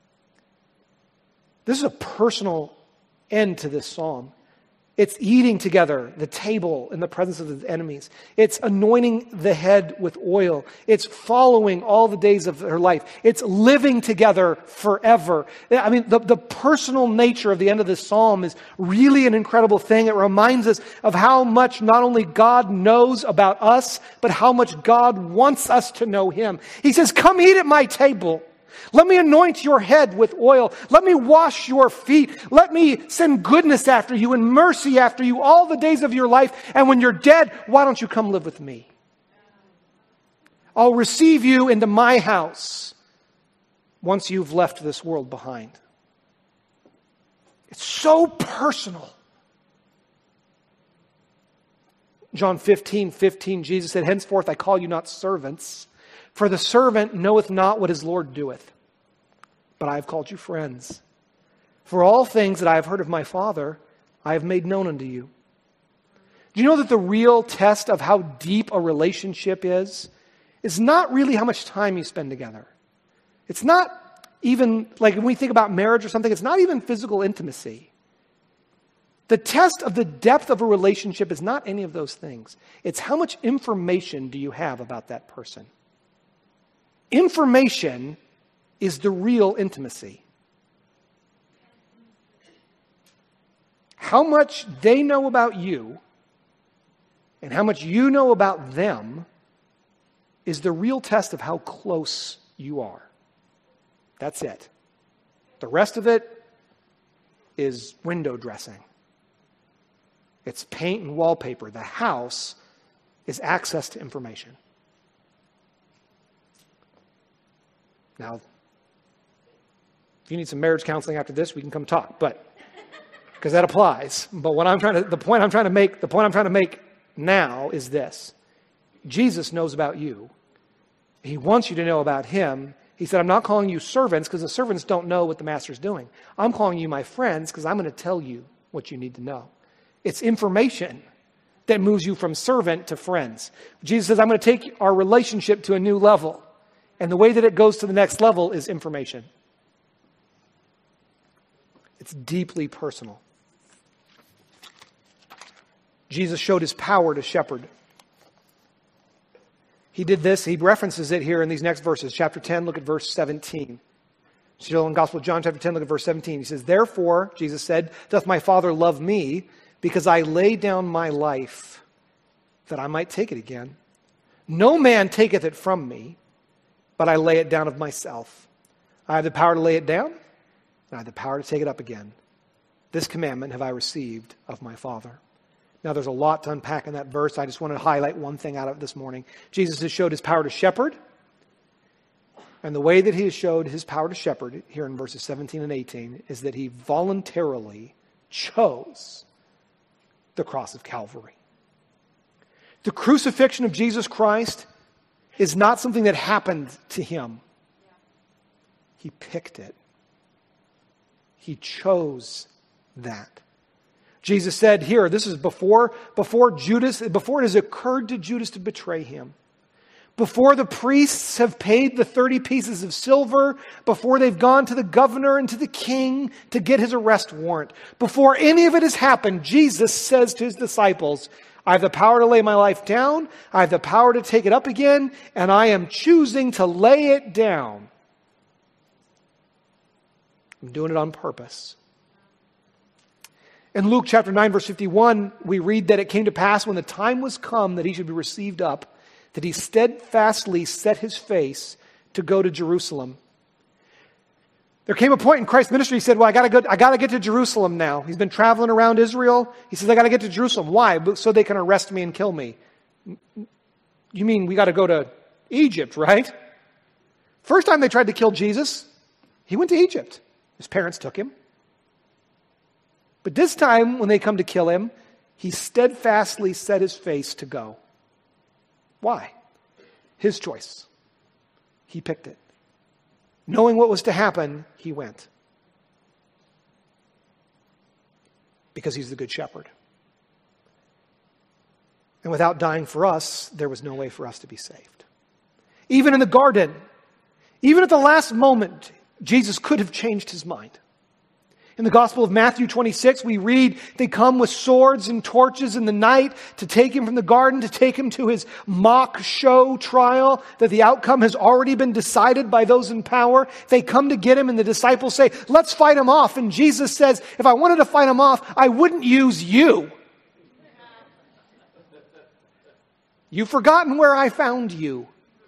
This is a personal end to this psalm. It's eating together the table in the presence of the enemies. It's anointing the head with oil. It's following all the days of her life. It's living together forever. I mean, the personal nature of the end of this psalm is really an incredible thing. It reminds us of how much not only God knows about us, but how much God wants us to know him. He says, come eat at my table. Let me anoint your head with oil. Let me wash your feet. Let me send goodness after you and mercy after you all the days of your life. And when you're dead, why don't you come live with me? I'll receive you into my house once you've left this world behind. It's so personal. John 15:15, Jesus said, henceforth I call you not servants, for the servant knoweth not what his Lord doeth. But I have called you friends. For all things that I have heard of my Father, I have made known unto you. Do you know that the real test of how deep a relationship is not really how much time you spend together. It's not even, like when we think about marriage or something, it's not even physical intimacy. The test of the depth of a relationship is not any of those things. It's how much information do you have about that person. Information is the real intimacy. How much they know about you and how much you know about them is the real test of how close you are. That's it. The rest of it is window dressing. It's paint and wallpaper. The house is access to information. Now, if you need some marriage counseling after this, we can come talk, because that applies. But the point I'm trying to make now is this. Jesus knows about you. He wants you to know about him. He said, I'm not calling you servants because the servants don't know what the master's doing. I'm calling you my friends because I'm going to tell you what you need to know. It's information that moves you from servant to friends. Jesus says, I'm going to take our relationship to a new level. And the way that it goes to the next level is information. It's deeply personal. Jesus showed his power to shepherd. He did this. He references it here in these next verses. Chapter 10, look at verse 17. Still in Gospel of John, chapter 10, look at verse 17. He says, therefore, Jesus said, doth my Father love me, because I lay down my life, that I might take it again. No man taketh it from me, but I lay it down of myself. I have the power to lay it down, and I have the power to take it up again. This commandment have I received of my Father. Now, there's a lot to unpack in that verse. I just want to highlight one thing out of it this morning. Jesus has showed his power to shepherd. And the way that he has showed his power to shepherd here in verses 17 and 18 is that he voluntarily chose the cross of Calvary. The crucifixion of Jesus Christ is not something that happened to him. He picked it. He chose that. Jesus said here, this is before it has occurred to Judas to betray him. Before the priests have paid the 30 pieces of silver, before they've gone to the governor and to the king to get his arrest warrant, before any of it has happened, Jesus says to his disciples, I have the power to lay my life down, I have the power to take it up again, and I am choosing to lay it down. I'm doing it on purpose. In Luke chapter 9, verse 51, we read that it came to pass when the time was come that he should be received up, that he steadfastly set his face to go to Jerusalem. There came a point in Christ's ministry, he said, well, I gotta get to Jerusalem now. He's been traveling around Israel. He says, I gotta get to Jerusalem. Why? So they can arrest me and kill me. You mean we gotta go to Egypt, right? First time they tried to kill Jesus, he went to Egypt. His parents took him. But this time, when they come to kill him, he steadfastly set his face to go. Why? His choice. He picked it. Knowing what was to happen, he went. Because he's the good shepherd. And without dying for us, there was no way for us to be saved. Even in the garden, even at the last moment, Jesus could have changed his mind. In the Gospel of Matthew 26, we read they come with swords and torches in the night to take him from the garden, to take him to his mock show trial, that the outcome has already been decided by those in power. They come to get him, and the disciples say, let's fight him off. And Jesus says, if I wanted to fight him off, I wouldn't use you. You've forgotten where I found you.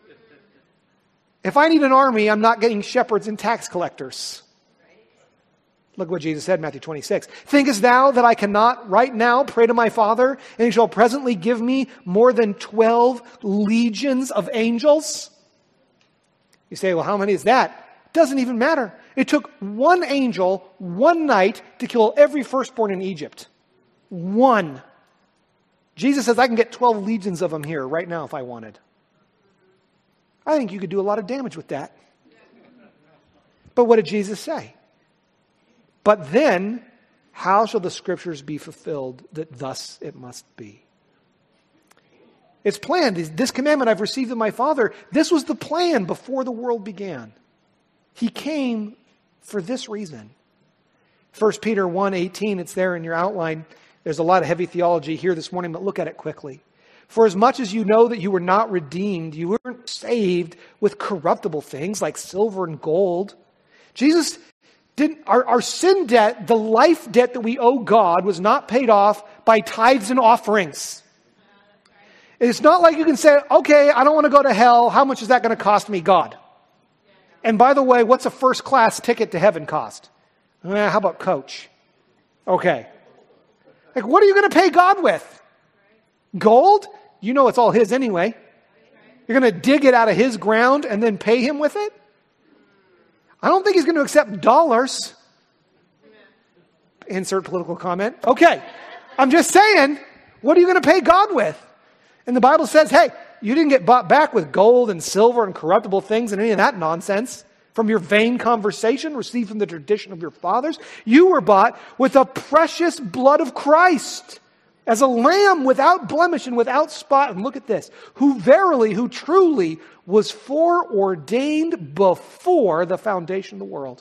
If I need an army, I'm not getting shepherds and tax collectors. Look what Jesus said in Matthew 26. Thinkest thou that I cannot right now pray to my Father, and he shall presently give me more than 12 legions of angels? You say, well, how many is that? Doesn't even matter. It took one angel, one night, to kill every firstborn in Egypt. One. Jesus says, I can get 12 legions of them here right now if I wanted. I think you could do a lot of damage with that. But what did Jesus say? But then, how shall the scriptures be fulfilled that thus it must be? It's planned. This commandment I've received of my Father, this was the plan before the world began. He came for this reason. 1 Peter 1:18, it's there in your outline. There's a lot of heavy theology here this morning, but look at it quickly. For as much as you know that you were not redeemed, you weren't saved with corruptible things like silver and gold. Jesus didn't, our sin debt, the life debt that we owe God, was not paid off by tithes and offerings. It's not like you can say, okay, I don't want to go to hell. How much is that going to cost me, God? And by the way, what's a first class ticket to heaven cost? How about Coach? Okay. Like, what are you going to pay God with? Gold? You know it's all his anyway. You're going to dig it out of his ground and then pay him with it? I don't think he's going to accept dollars. Insert political comment. Okay. I'm just saying, what are you going to pay God with? And the Bible says, hey, you didn't get bought back with gold and silver and corruptible things and any of that nonsense from your vain conversation received from the tradition of your fathers. You were bought with the precious blood of Christ, as a lamb without blemish and without spot. And look at this. Who truly was foreordained before the foundation of the world.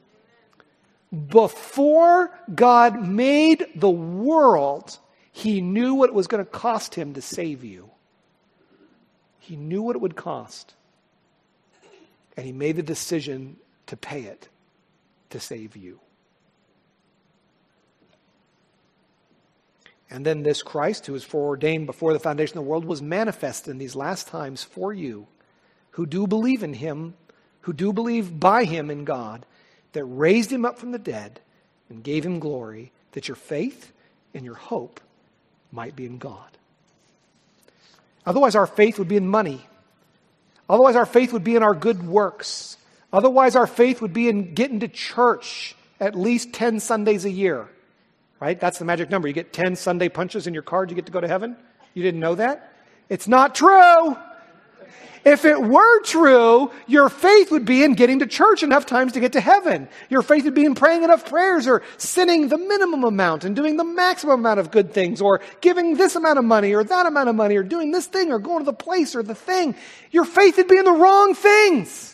Before God made the world, he knew what it was going to cost him to save you. He knew what it would cost. And he made the decision to pay it to save you. And then this Christ, who was foreordained before the foundation of the world, was manifest in these last times for you, who do believe in him, who do believe by him in God, that raised him up from the dead and gave him glory, that your faith and your hope might be in God. Otherwise, our faith would be in money. Otherwise, our faith would be in our good works. Otherwise, our faith would be in getting to church at least 10 Sundays a year. Right? That's the magic number. You get 10 Sunday punches in your card, you get to go to heaven. You didn't know that? It's not true. If it were true, your faith would be in getting to church enough times to get to heaven. Your faith would be in praying enough prayers, or sinning the minimum amount and doing the maximum amount of good things, or giving this amount of money or that amount of money, or doing this thing or going to the place or the thing. Your faith would be in the wrong things.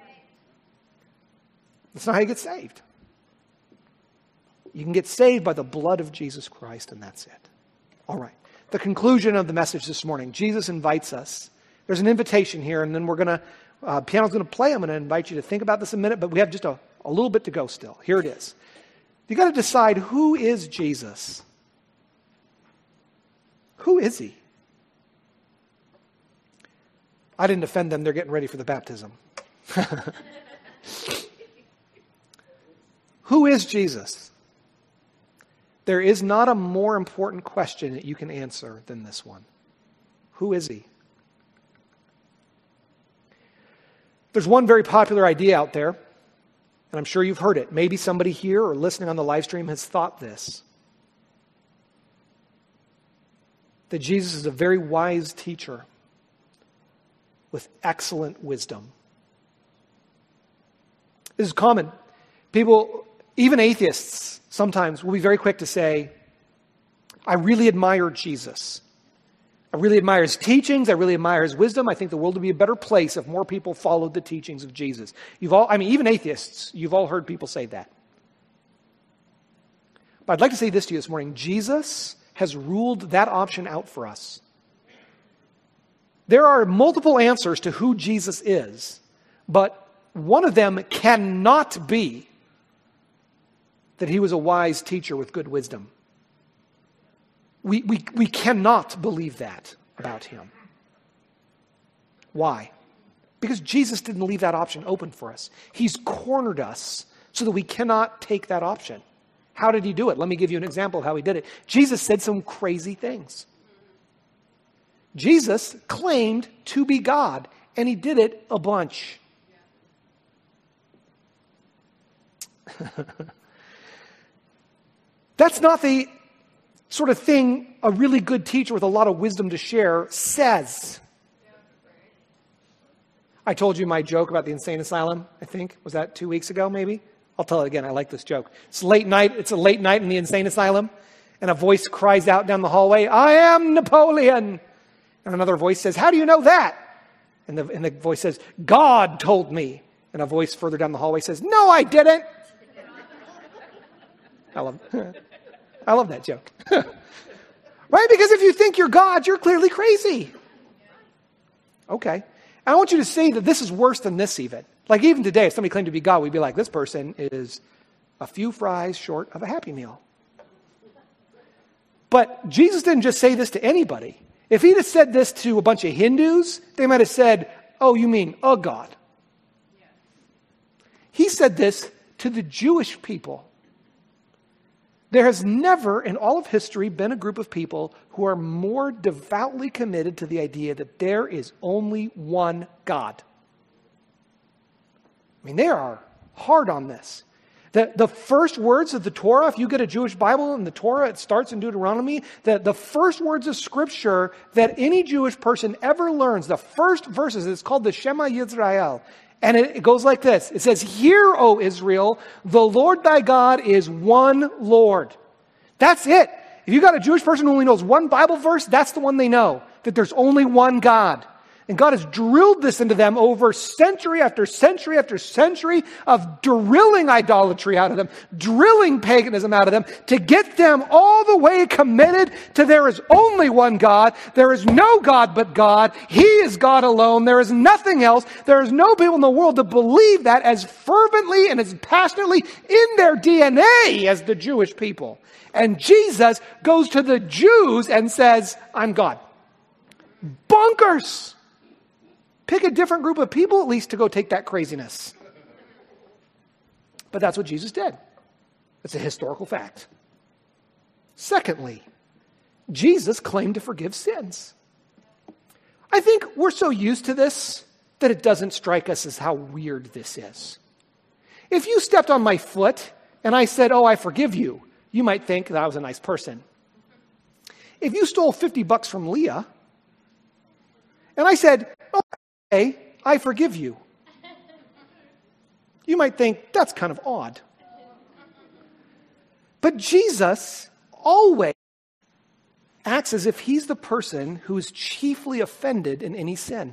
That's not how you get saved. You can get saved by the blood of Jesus Christ, and that's it. All right. The conclusion of the message this morning. Jesus invites us. There's an invitation here, and then we're going to, piano's going to play. I'm going to invite you to think about this a minute, but we have just a little bit to go still. Here it is. You've got to decide, who is Jesus? Who is he? I didn't offend them. They're getting ready for the baptism. Who is Jesus? There is not a more important question that you can answer than this one. Who is he? There's one very popular idea out there, and I'm sure you've heard it. Maybe somebody here or listening on the live stream has thought this. That Jesus is a very wise teacher with excellent wisdom. This is common. People, even atheists, sometimes will be very quick to say, I really admire Jesus. I really admire his teachings. I really admire his wisdom. I think the world would be a better place if more people followed the teachings of Jesus. Even atheists, you've all heard people say that. But I'd like to say this to you this morning. Jesus has ruled that option out for us. There are multiple answers to who Jesus is, but one of them cannot be that he was a wise teacher with good wisdom. We cannot believe that about him. Why? Because Jesus didn't leave that option open for us. He's cornered us so that we cannot take that option. How did he do it? Let me give you an example of how he did it. Jesus said some crazy things. Jesus claimed to be God, and he did it a bunch. That's not the sort of thing a really good teacher with a lot of wisdom to share says. I told you my joke about the insane asylum, I think. Was that 2 weeks ago, maybe? I'll tell it again. I like this joke. It's late night. It's a late night in the insane asylum. And a voice cries out down the hallway, I am Napoleon. And another voice says, how do you know that? And the voice says, God told me. And a voice further down the hallway says, no, I didn't. I love that joke. Right? Because if you think you're God, you're clearly crazy. Okay. I want you to see that this is worse than this even. Like even today, if somebody claimed to be God, we'd be like, this person is a few fries short of a Happy Meal. But Jesus didn't just say this to anybody. If he'd have said this to a bunch of Hindus, they might have said, oh, you mean a God. He said this to the Jewish people. There has never in all of history been a group of people who are more devoutly committed to the idea that there is only one God. I mean, they are hard on this. The first words of the Torah, if you get a Jewish Bible in the Torah, it starts in Deuteronomy. The first words of Scripture that any Jewish person ever learns, the first verses, it's called the Shema Yisrael. And it goes like this. It says, hear, O Israel, the Lord thy God is one Lord. That's it. If you got a Jewish person who only knows one Bible verse, that's the one they know. That there's only one God. And God has drilled this into them over century after century after century of drilling idolatry out of them, drilling paganism out of them, to get them all the way committed to there is only one God. There is no God but God. He is God alone. There is nothing else. There is no people in the world that believe that as fervently and as passionately in their DNA as the Jewish people. And Jesus goes to the Jews and says, I'm God. Bonkers! Pick a different group of people at least to go take that craziness. But that's what Jesus did. It's a historical fact. Secondly, Jesus claimed to forgive sins. I think we're so used to this that it doesn't strike us as how weird this is. If you stepped on my foot and I said, oh, I forgive you, you might think that I was a nice person. If you stole $50 from Leah and I said, oh, hey, I forgive you, you might think that's kind of odd. But Jesus always acts as if he's the person who is chiefly offended in any sin.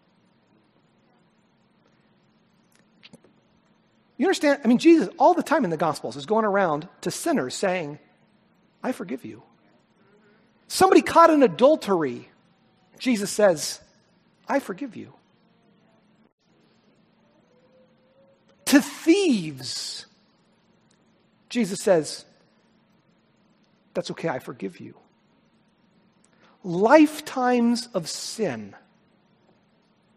You understand? I mean, Jesus all the time in the Gospels is going around to sinners saying, I forgive you. Somebody caught in adultery, Jesus says, I forgive you. To thieves, Jesus says, that's okay, I forgive you. Lifetimes of sin,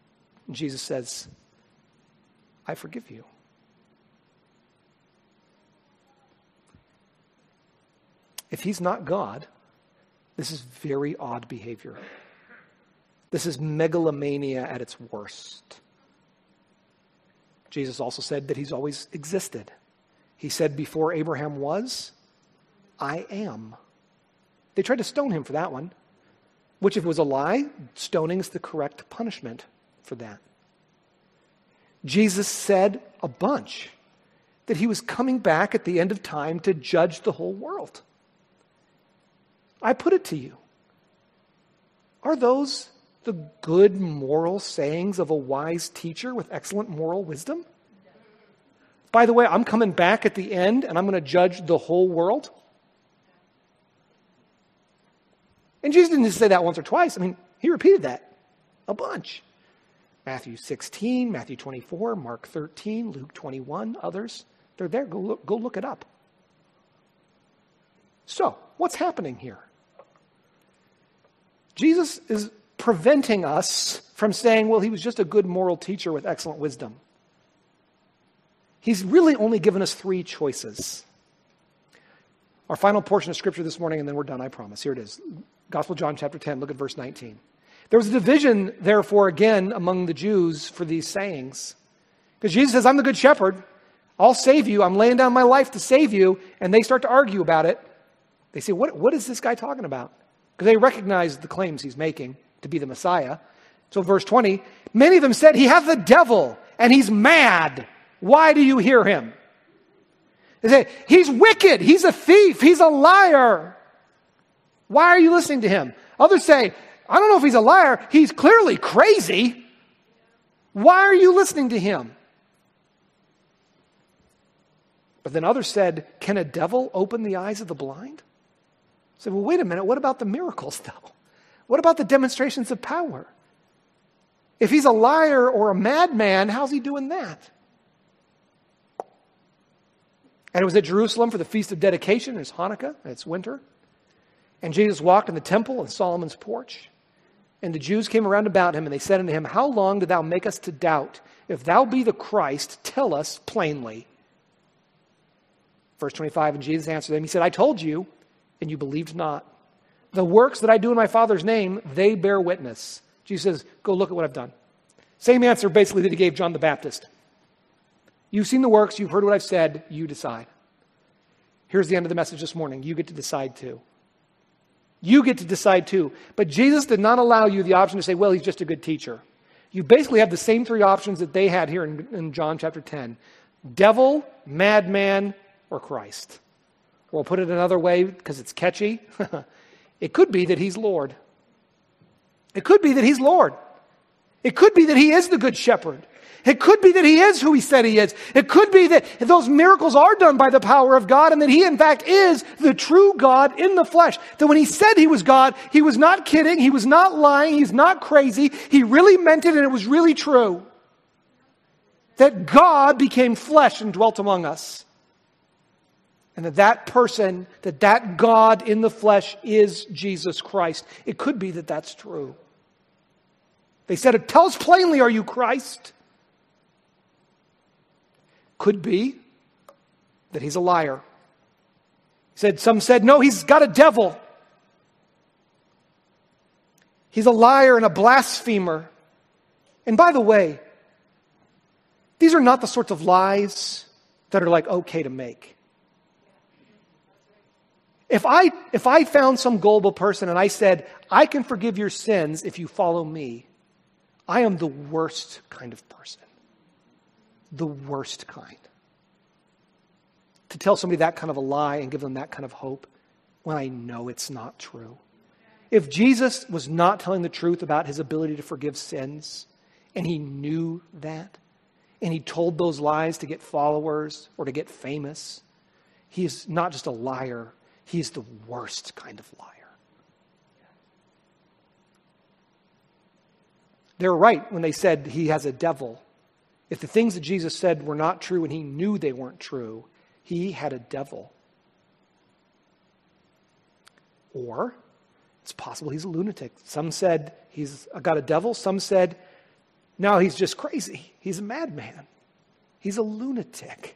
And Jesus says, I forgive you. If he's not God, this is very odd behavior. This is megalomania at its worst. Jesus also said that he's always existed. He said, before Abraham was, I am. They tried to stone him for that one, which if it was a lie, stoning is the correct punishment for that. Jesus said a bunch that he was coming back at the end of time to judge the whole world. I put it to you. Are those the good moral sayings of a wise teacher with excellent moral wisdom? By the way, I'm coming back at the end and I'm going to judge the whole world. And Jesus didn't just say that once or twice. I mean, he repeated that a bunch. Matthew 16, Matthew 24, Mark 13, Luke 21, others. They're there. Go look it up. So, what's happening here? Jesus is preventing us from saying, well, he was just a good moral teacher with excellent wisdom. He's really only given us three choices. Our final portion of Scripture this morning, and then we're done, I promise. Here it is. Gospel of John chapter 10, look at verse 19. There was a division, therefore, again, among the Jews for these sayings. Because Jesus says, I'm the good shepherd. I'll save you. I'm laying down my life to save you. And they start to argue about it. They say, what is this guy talking about? Because they recognize the claims he's making to be the Messiah. So verse 20, many of them said, he hath the devil and he's mad. Why do you hear him? They say, he's wicked. He's a thief. He's a liar. Why are you listening to him? Others say, I don't know if he's a liar. He's clearly crazy. Why are you listening to him? But then others said, can a devil open the eyes of the blind? I said, well, wait a minute. What about the miracles, though? What about the demonstrations of power? If he's a liar or a madman, how's he doing that? And it was at Jerusalem for the Feast of Dedication. It's Hanukkah. It's winter. And Jesus walked in the temple in Solomon's porch. And the Jews came around about him, and they said unto him, how long do thou make us to doubt? If thou be the Christ, tell us plainly. Verse 25, and Jesus answered them, he said, I told you, and you believed not. The works that I do in my Father's name, they bear witness. Jesus says, go look at what I've done. Same answer basically that he gave John the Baptist. You've seen the works, you've heard what I've said, you decide. Here's the end of the message this morning. You get to decide too. You get to decide too. But Jesus did not allow you the option to say, well, he's just a good teacher. You basically have the same three options that they had here in John chapter 10. Devil, madman, or Christ. We'll put it another way because it's catchy. It could be that he's Lord. It could be that he's Lord. It could be that he is the good shepherd. It could be that he is who he said he is. It could be that those miracles are done by the power of God and that he in fact is the true God in the flesh. That when he said he was God, he was not kidding, he was not lying, he's not crazy. He really meant it and it was really true. That God became flesh and dwelt among us. And that person, that God in the flesh is Jesus Christ. It could be that that's true. They said, tell us plainly, are you Christ? Could be that he's a liar. Some said, no, he's got a devil. He's a liar and a blasphemer. And by the way, these are not the sorts of lies that are like okay to make. If I found some gullible person and I said, I can forgive your sins if you follow me, I am the worst kind of person. The worst kind. To tell somebody that kind of a lie and give them that kind of hope when I know it's not true. If Jesus was not telling the truth about his ability to forgive sins, and he knew that, and he told those lies to get followers or to get famous, he is not just a liar, he is the worst kind of liar. They were right when they said he has a devil. If the things that Jesus said were not true and he knew they weren't true, he had a devil. Or it's possible he's a lunatic. Some said he's got a devil. Some said No, he's just crazy. He's a madman. He's a lunatic.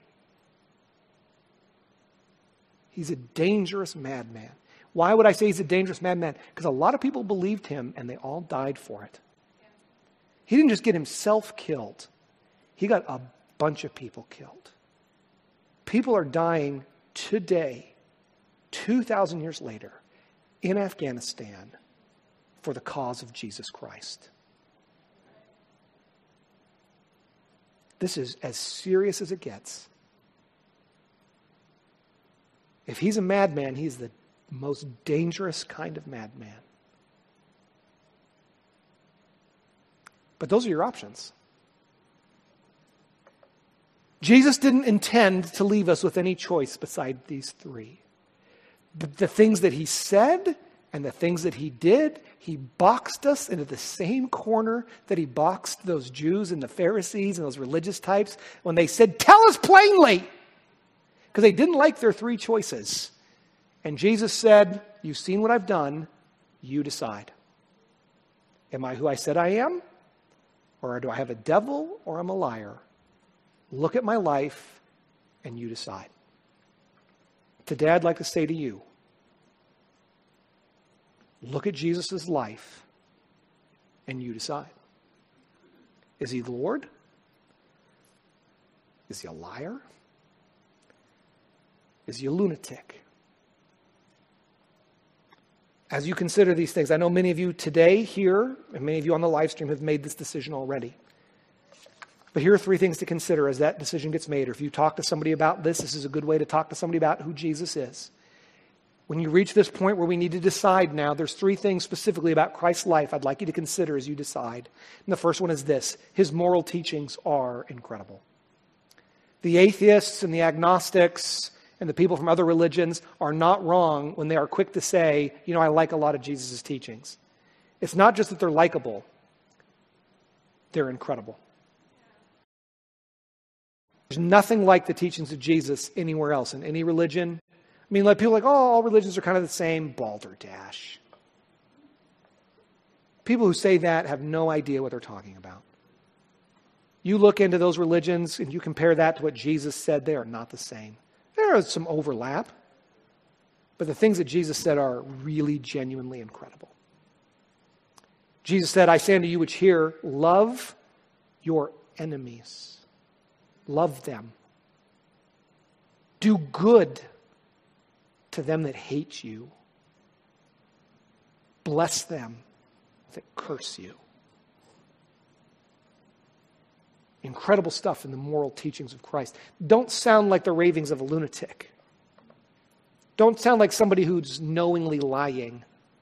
He's a dangerous madman. Why would I say he's a dangerous madman? Because a lot of people believed him and they all died for it. He didn't just get himself killed. He got a bunch of people killed. People are dying today, 2,000 years later, in Afghanistan for the cause of Jesus Christ. This is as serious as it gets. If he's a madman, he's the most dangerous kind of madman. But those are your options. Jesus didn't intend to leave us with any choice beside these three. The things that he said and the things that he did, he boxed us into the same corner that he boxed those Jews and the Pharisees and those religious types when they said, "Tell us plainly," because they didn't like their three choices. And Jesus said, "You've seen what I've done. You decide. Am I who I said I am? Or do I have a devil or I'm a liar? Look at my life and you decide." Today I'd like to say to you, look at Jesus' life and you decide. Is he Lord? Is he a liar? Is he a lunatic? As you consider these things, I know many of you today here, and many of you on the live stream have made this decision already. But here are three things to consider as that decision gets made. Or if you talk to somebody about this, this is a good way to talk to somebody about who Jesus is. When you reach this point where we need to decide now, there's three things specifically about Christ's life I'd like you to consider as you decide. And the first one is this: his moral teachings are incredible. The atheists and the agnostics and the people from other religions are not wrong when they are quick to say, I like a lot of Jesus' teachings. It's not just that they're likable, they're incredible. There's nothing like the teachings of Jesus anywhere else in any religion. I mean, like people are like, all religions are kind of the same. Balderdash. People who say that have no idea what they're talking about. You look into those religions and you compare that to what Jesus said, they are not the same. There is some overlap, but the things that Jesus said are really genuinely incredible. Jesus said, "I say unto you which hear, love your enemies. Love them. Do good to them that hate you. Bless them that curse you." Incredible stuff in the moral teachings of Christ. Don't sound like the ravings of a lunatic. Don't sound like somebody who's knowingly lying.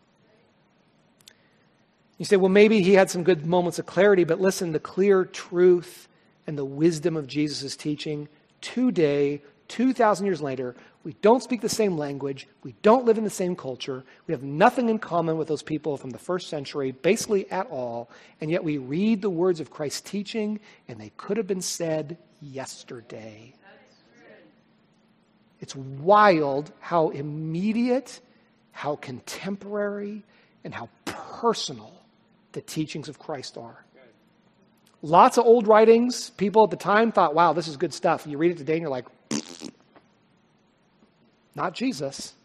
You say, well, maybe he had some good moments of clarity, but listen, the clear truth and the wisdom of Jesus' teaching today, 2,000 years later, we don't speak the same language. We don't live in the same culture. We have nothing in common with those people from the first century, basically at all. And yet we read the words of Christ's teaching, and they could have been said yesterday. It's wild how immediate, how contemporary, and how personal the teachings of Christ are. Lots of old writings. People at the time thought, wow, this is good stuff. You read it today and you're like, not Jesus.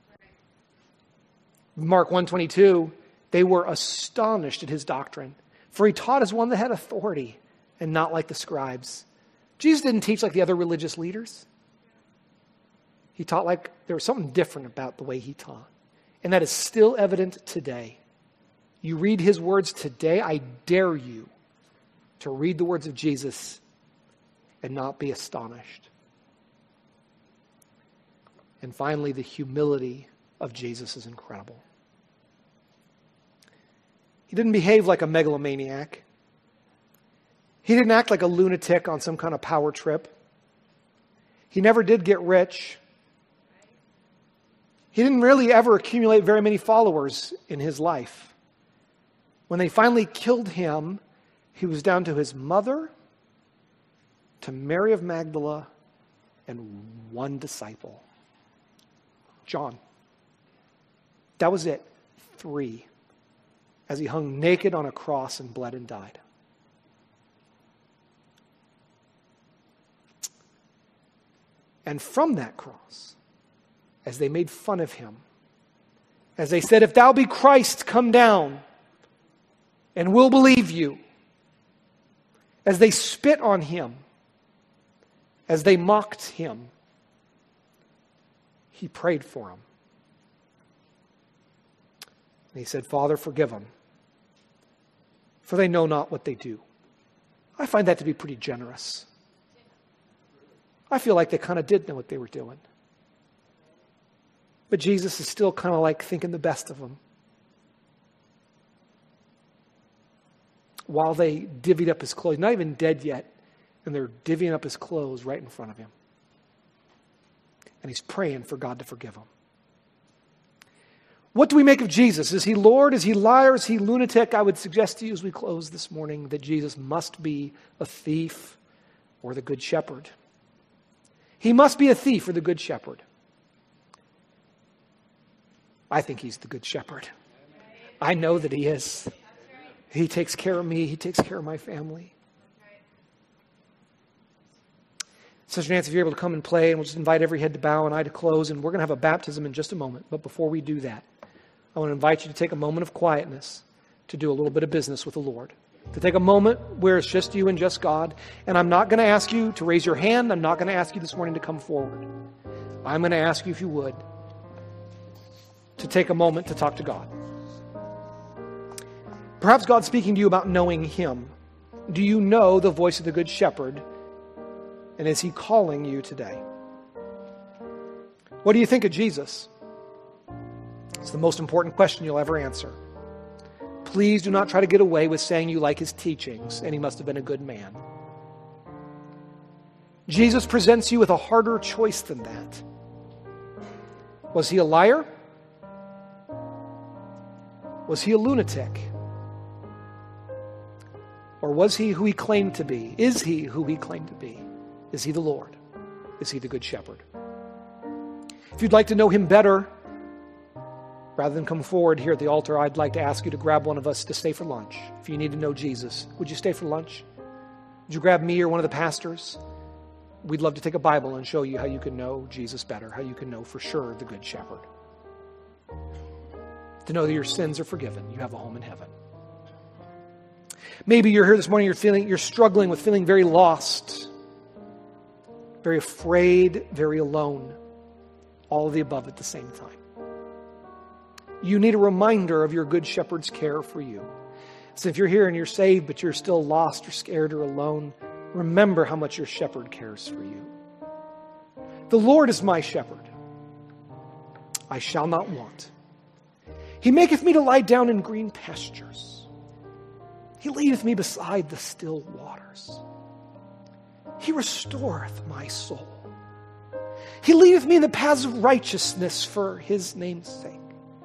Mark 1:22, they were astonished at his doctrine, for he taught as one that had authority and not like the scribes. Jesus didn't teach like the other religious leaders. He taught like there was something different about the way he taught. And that is still evident today. You read his words today, I dare you to read the words of Jesus and not be astonished. And finally, the humility of Jesus is incredible. He didn't behave like a megalomaniac. He didn't act like a lunatic on some kind of power trip. He never did get rich. He didn't really ever accumulate very many followers in his life. When they finally killed him, he was down to his mother, to Mary of Magdala, and one disciple, John. That was it. 3. As he hung naked on a cross and bled and died. And from that cross, as they made fun of him, as they said, "If thou be Christ, come down, and we'll believe you," as they spit on him, as they mocked him, he prayed for them. And he said, "Father, forgive them, for they know not what they do." I find that to be pretty generous. I feel like they kind of did know what they were doing. But Jesus is still kind of like thinking the best of them. While they divvied up his clothes, not even dead yet, and they're divvying up his clothes right in front of him. And he's praying for God to forgive him. What do we make of Jesus? Is he Lord? Is he liar? Is he lunatic? I would suggest to you as we close this morning that Jesus must be a thief or the good shepherd. He must be a thief or the good shepherd. I think he's the good shepherd. I know that he is. He takes care of me. He takes care of my family. Sister Nancy, if you're able to come and play, and we'll just invite every head to bow and eye to close, and we're going to have a baptism in just a moment. But before we do that, I want to invite you to take a moment of quietness to do a little bit of business with the Lord. To take a moment where it's just you and just God. And I'm not going to ask you to raise your hand. I'm not going to ask you this morning to come forward. I'm going to ask you, if you would, to take a moment to talk to God. Perhaps God's speaking to you about knowing him. Do you know the voice of the Good Shepherd? And is he calling you today? What do you think of Jesus? It's the most important question you'll ever answer. Please do not try to get away with saying you like his teachings and he must have been a good man. Jesus presents you with a harder choice than that. Was he a liar? Was he a lunatic? Or was he who he claimed to be? Is he who he claimed to be? Is he the Lord? Is he the Good Shepherd? If you'd like to know him better, rather than come forward here at the altar, I'd like to ask you to grab one of us to stay for lunch. If you need to know Jesus, would you stay for lunch? Would you grab me or one of the pastors? We'd love to take a Bible and show you how you can know Jesus better, how you can know for sure the Good Shepherd. To know that your sins are forgiven, you have a home in heaven. Maybe you're here this morning, you're struggling with feeling very lost, very afraid, very alone, all of the above at the same time. You need a reminder of your Good Shepherd's care for you. So if you're here and you're saved, but you're still lost or scared or alone, remember how much your shepherd cares for you. The Lord is my shepherd. I shall not want. He maketh me to lie down in green pastures. He leadeth me beside the still waters. He restoreth my soul. He leadeth me in the paths of righteousness for his name's sake.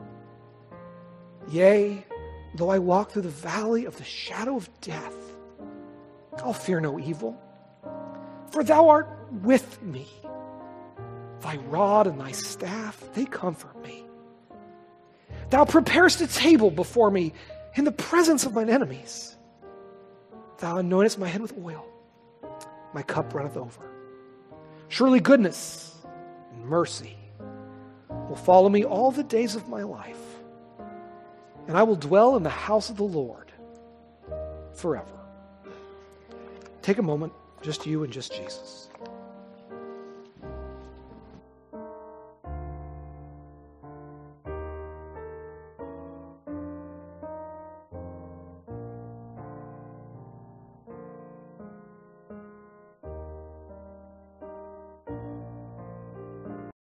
Yea, though I walk through the valley of the shadow of death, I'll fear no evil, for thou art with me. Thy rod and thy staff, they comfort me. Thou preparest a table before me in the presence of mine enemies. Thou anointest my head with oil. My cup runneth over. Surely goodness and mercy will follow me all the days of my life, and I will dwell in the house of the Lord forever. Take a moment, just you and just Jesus.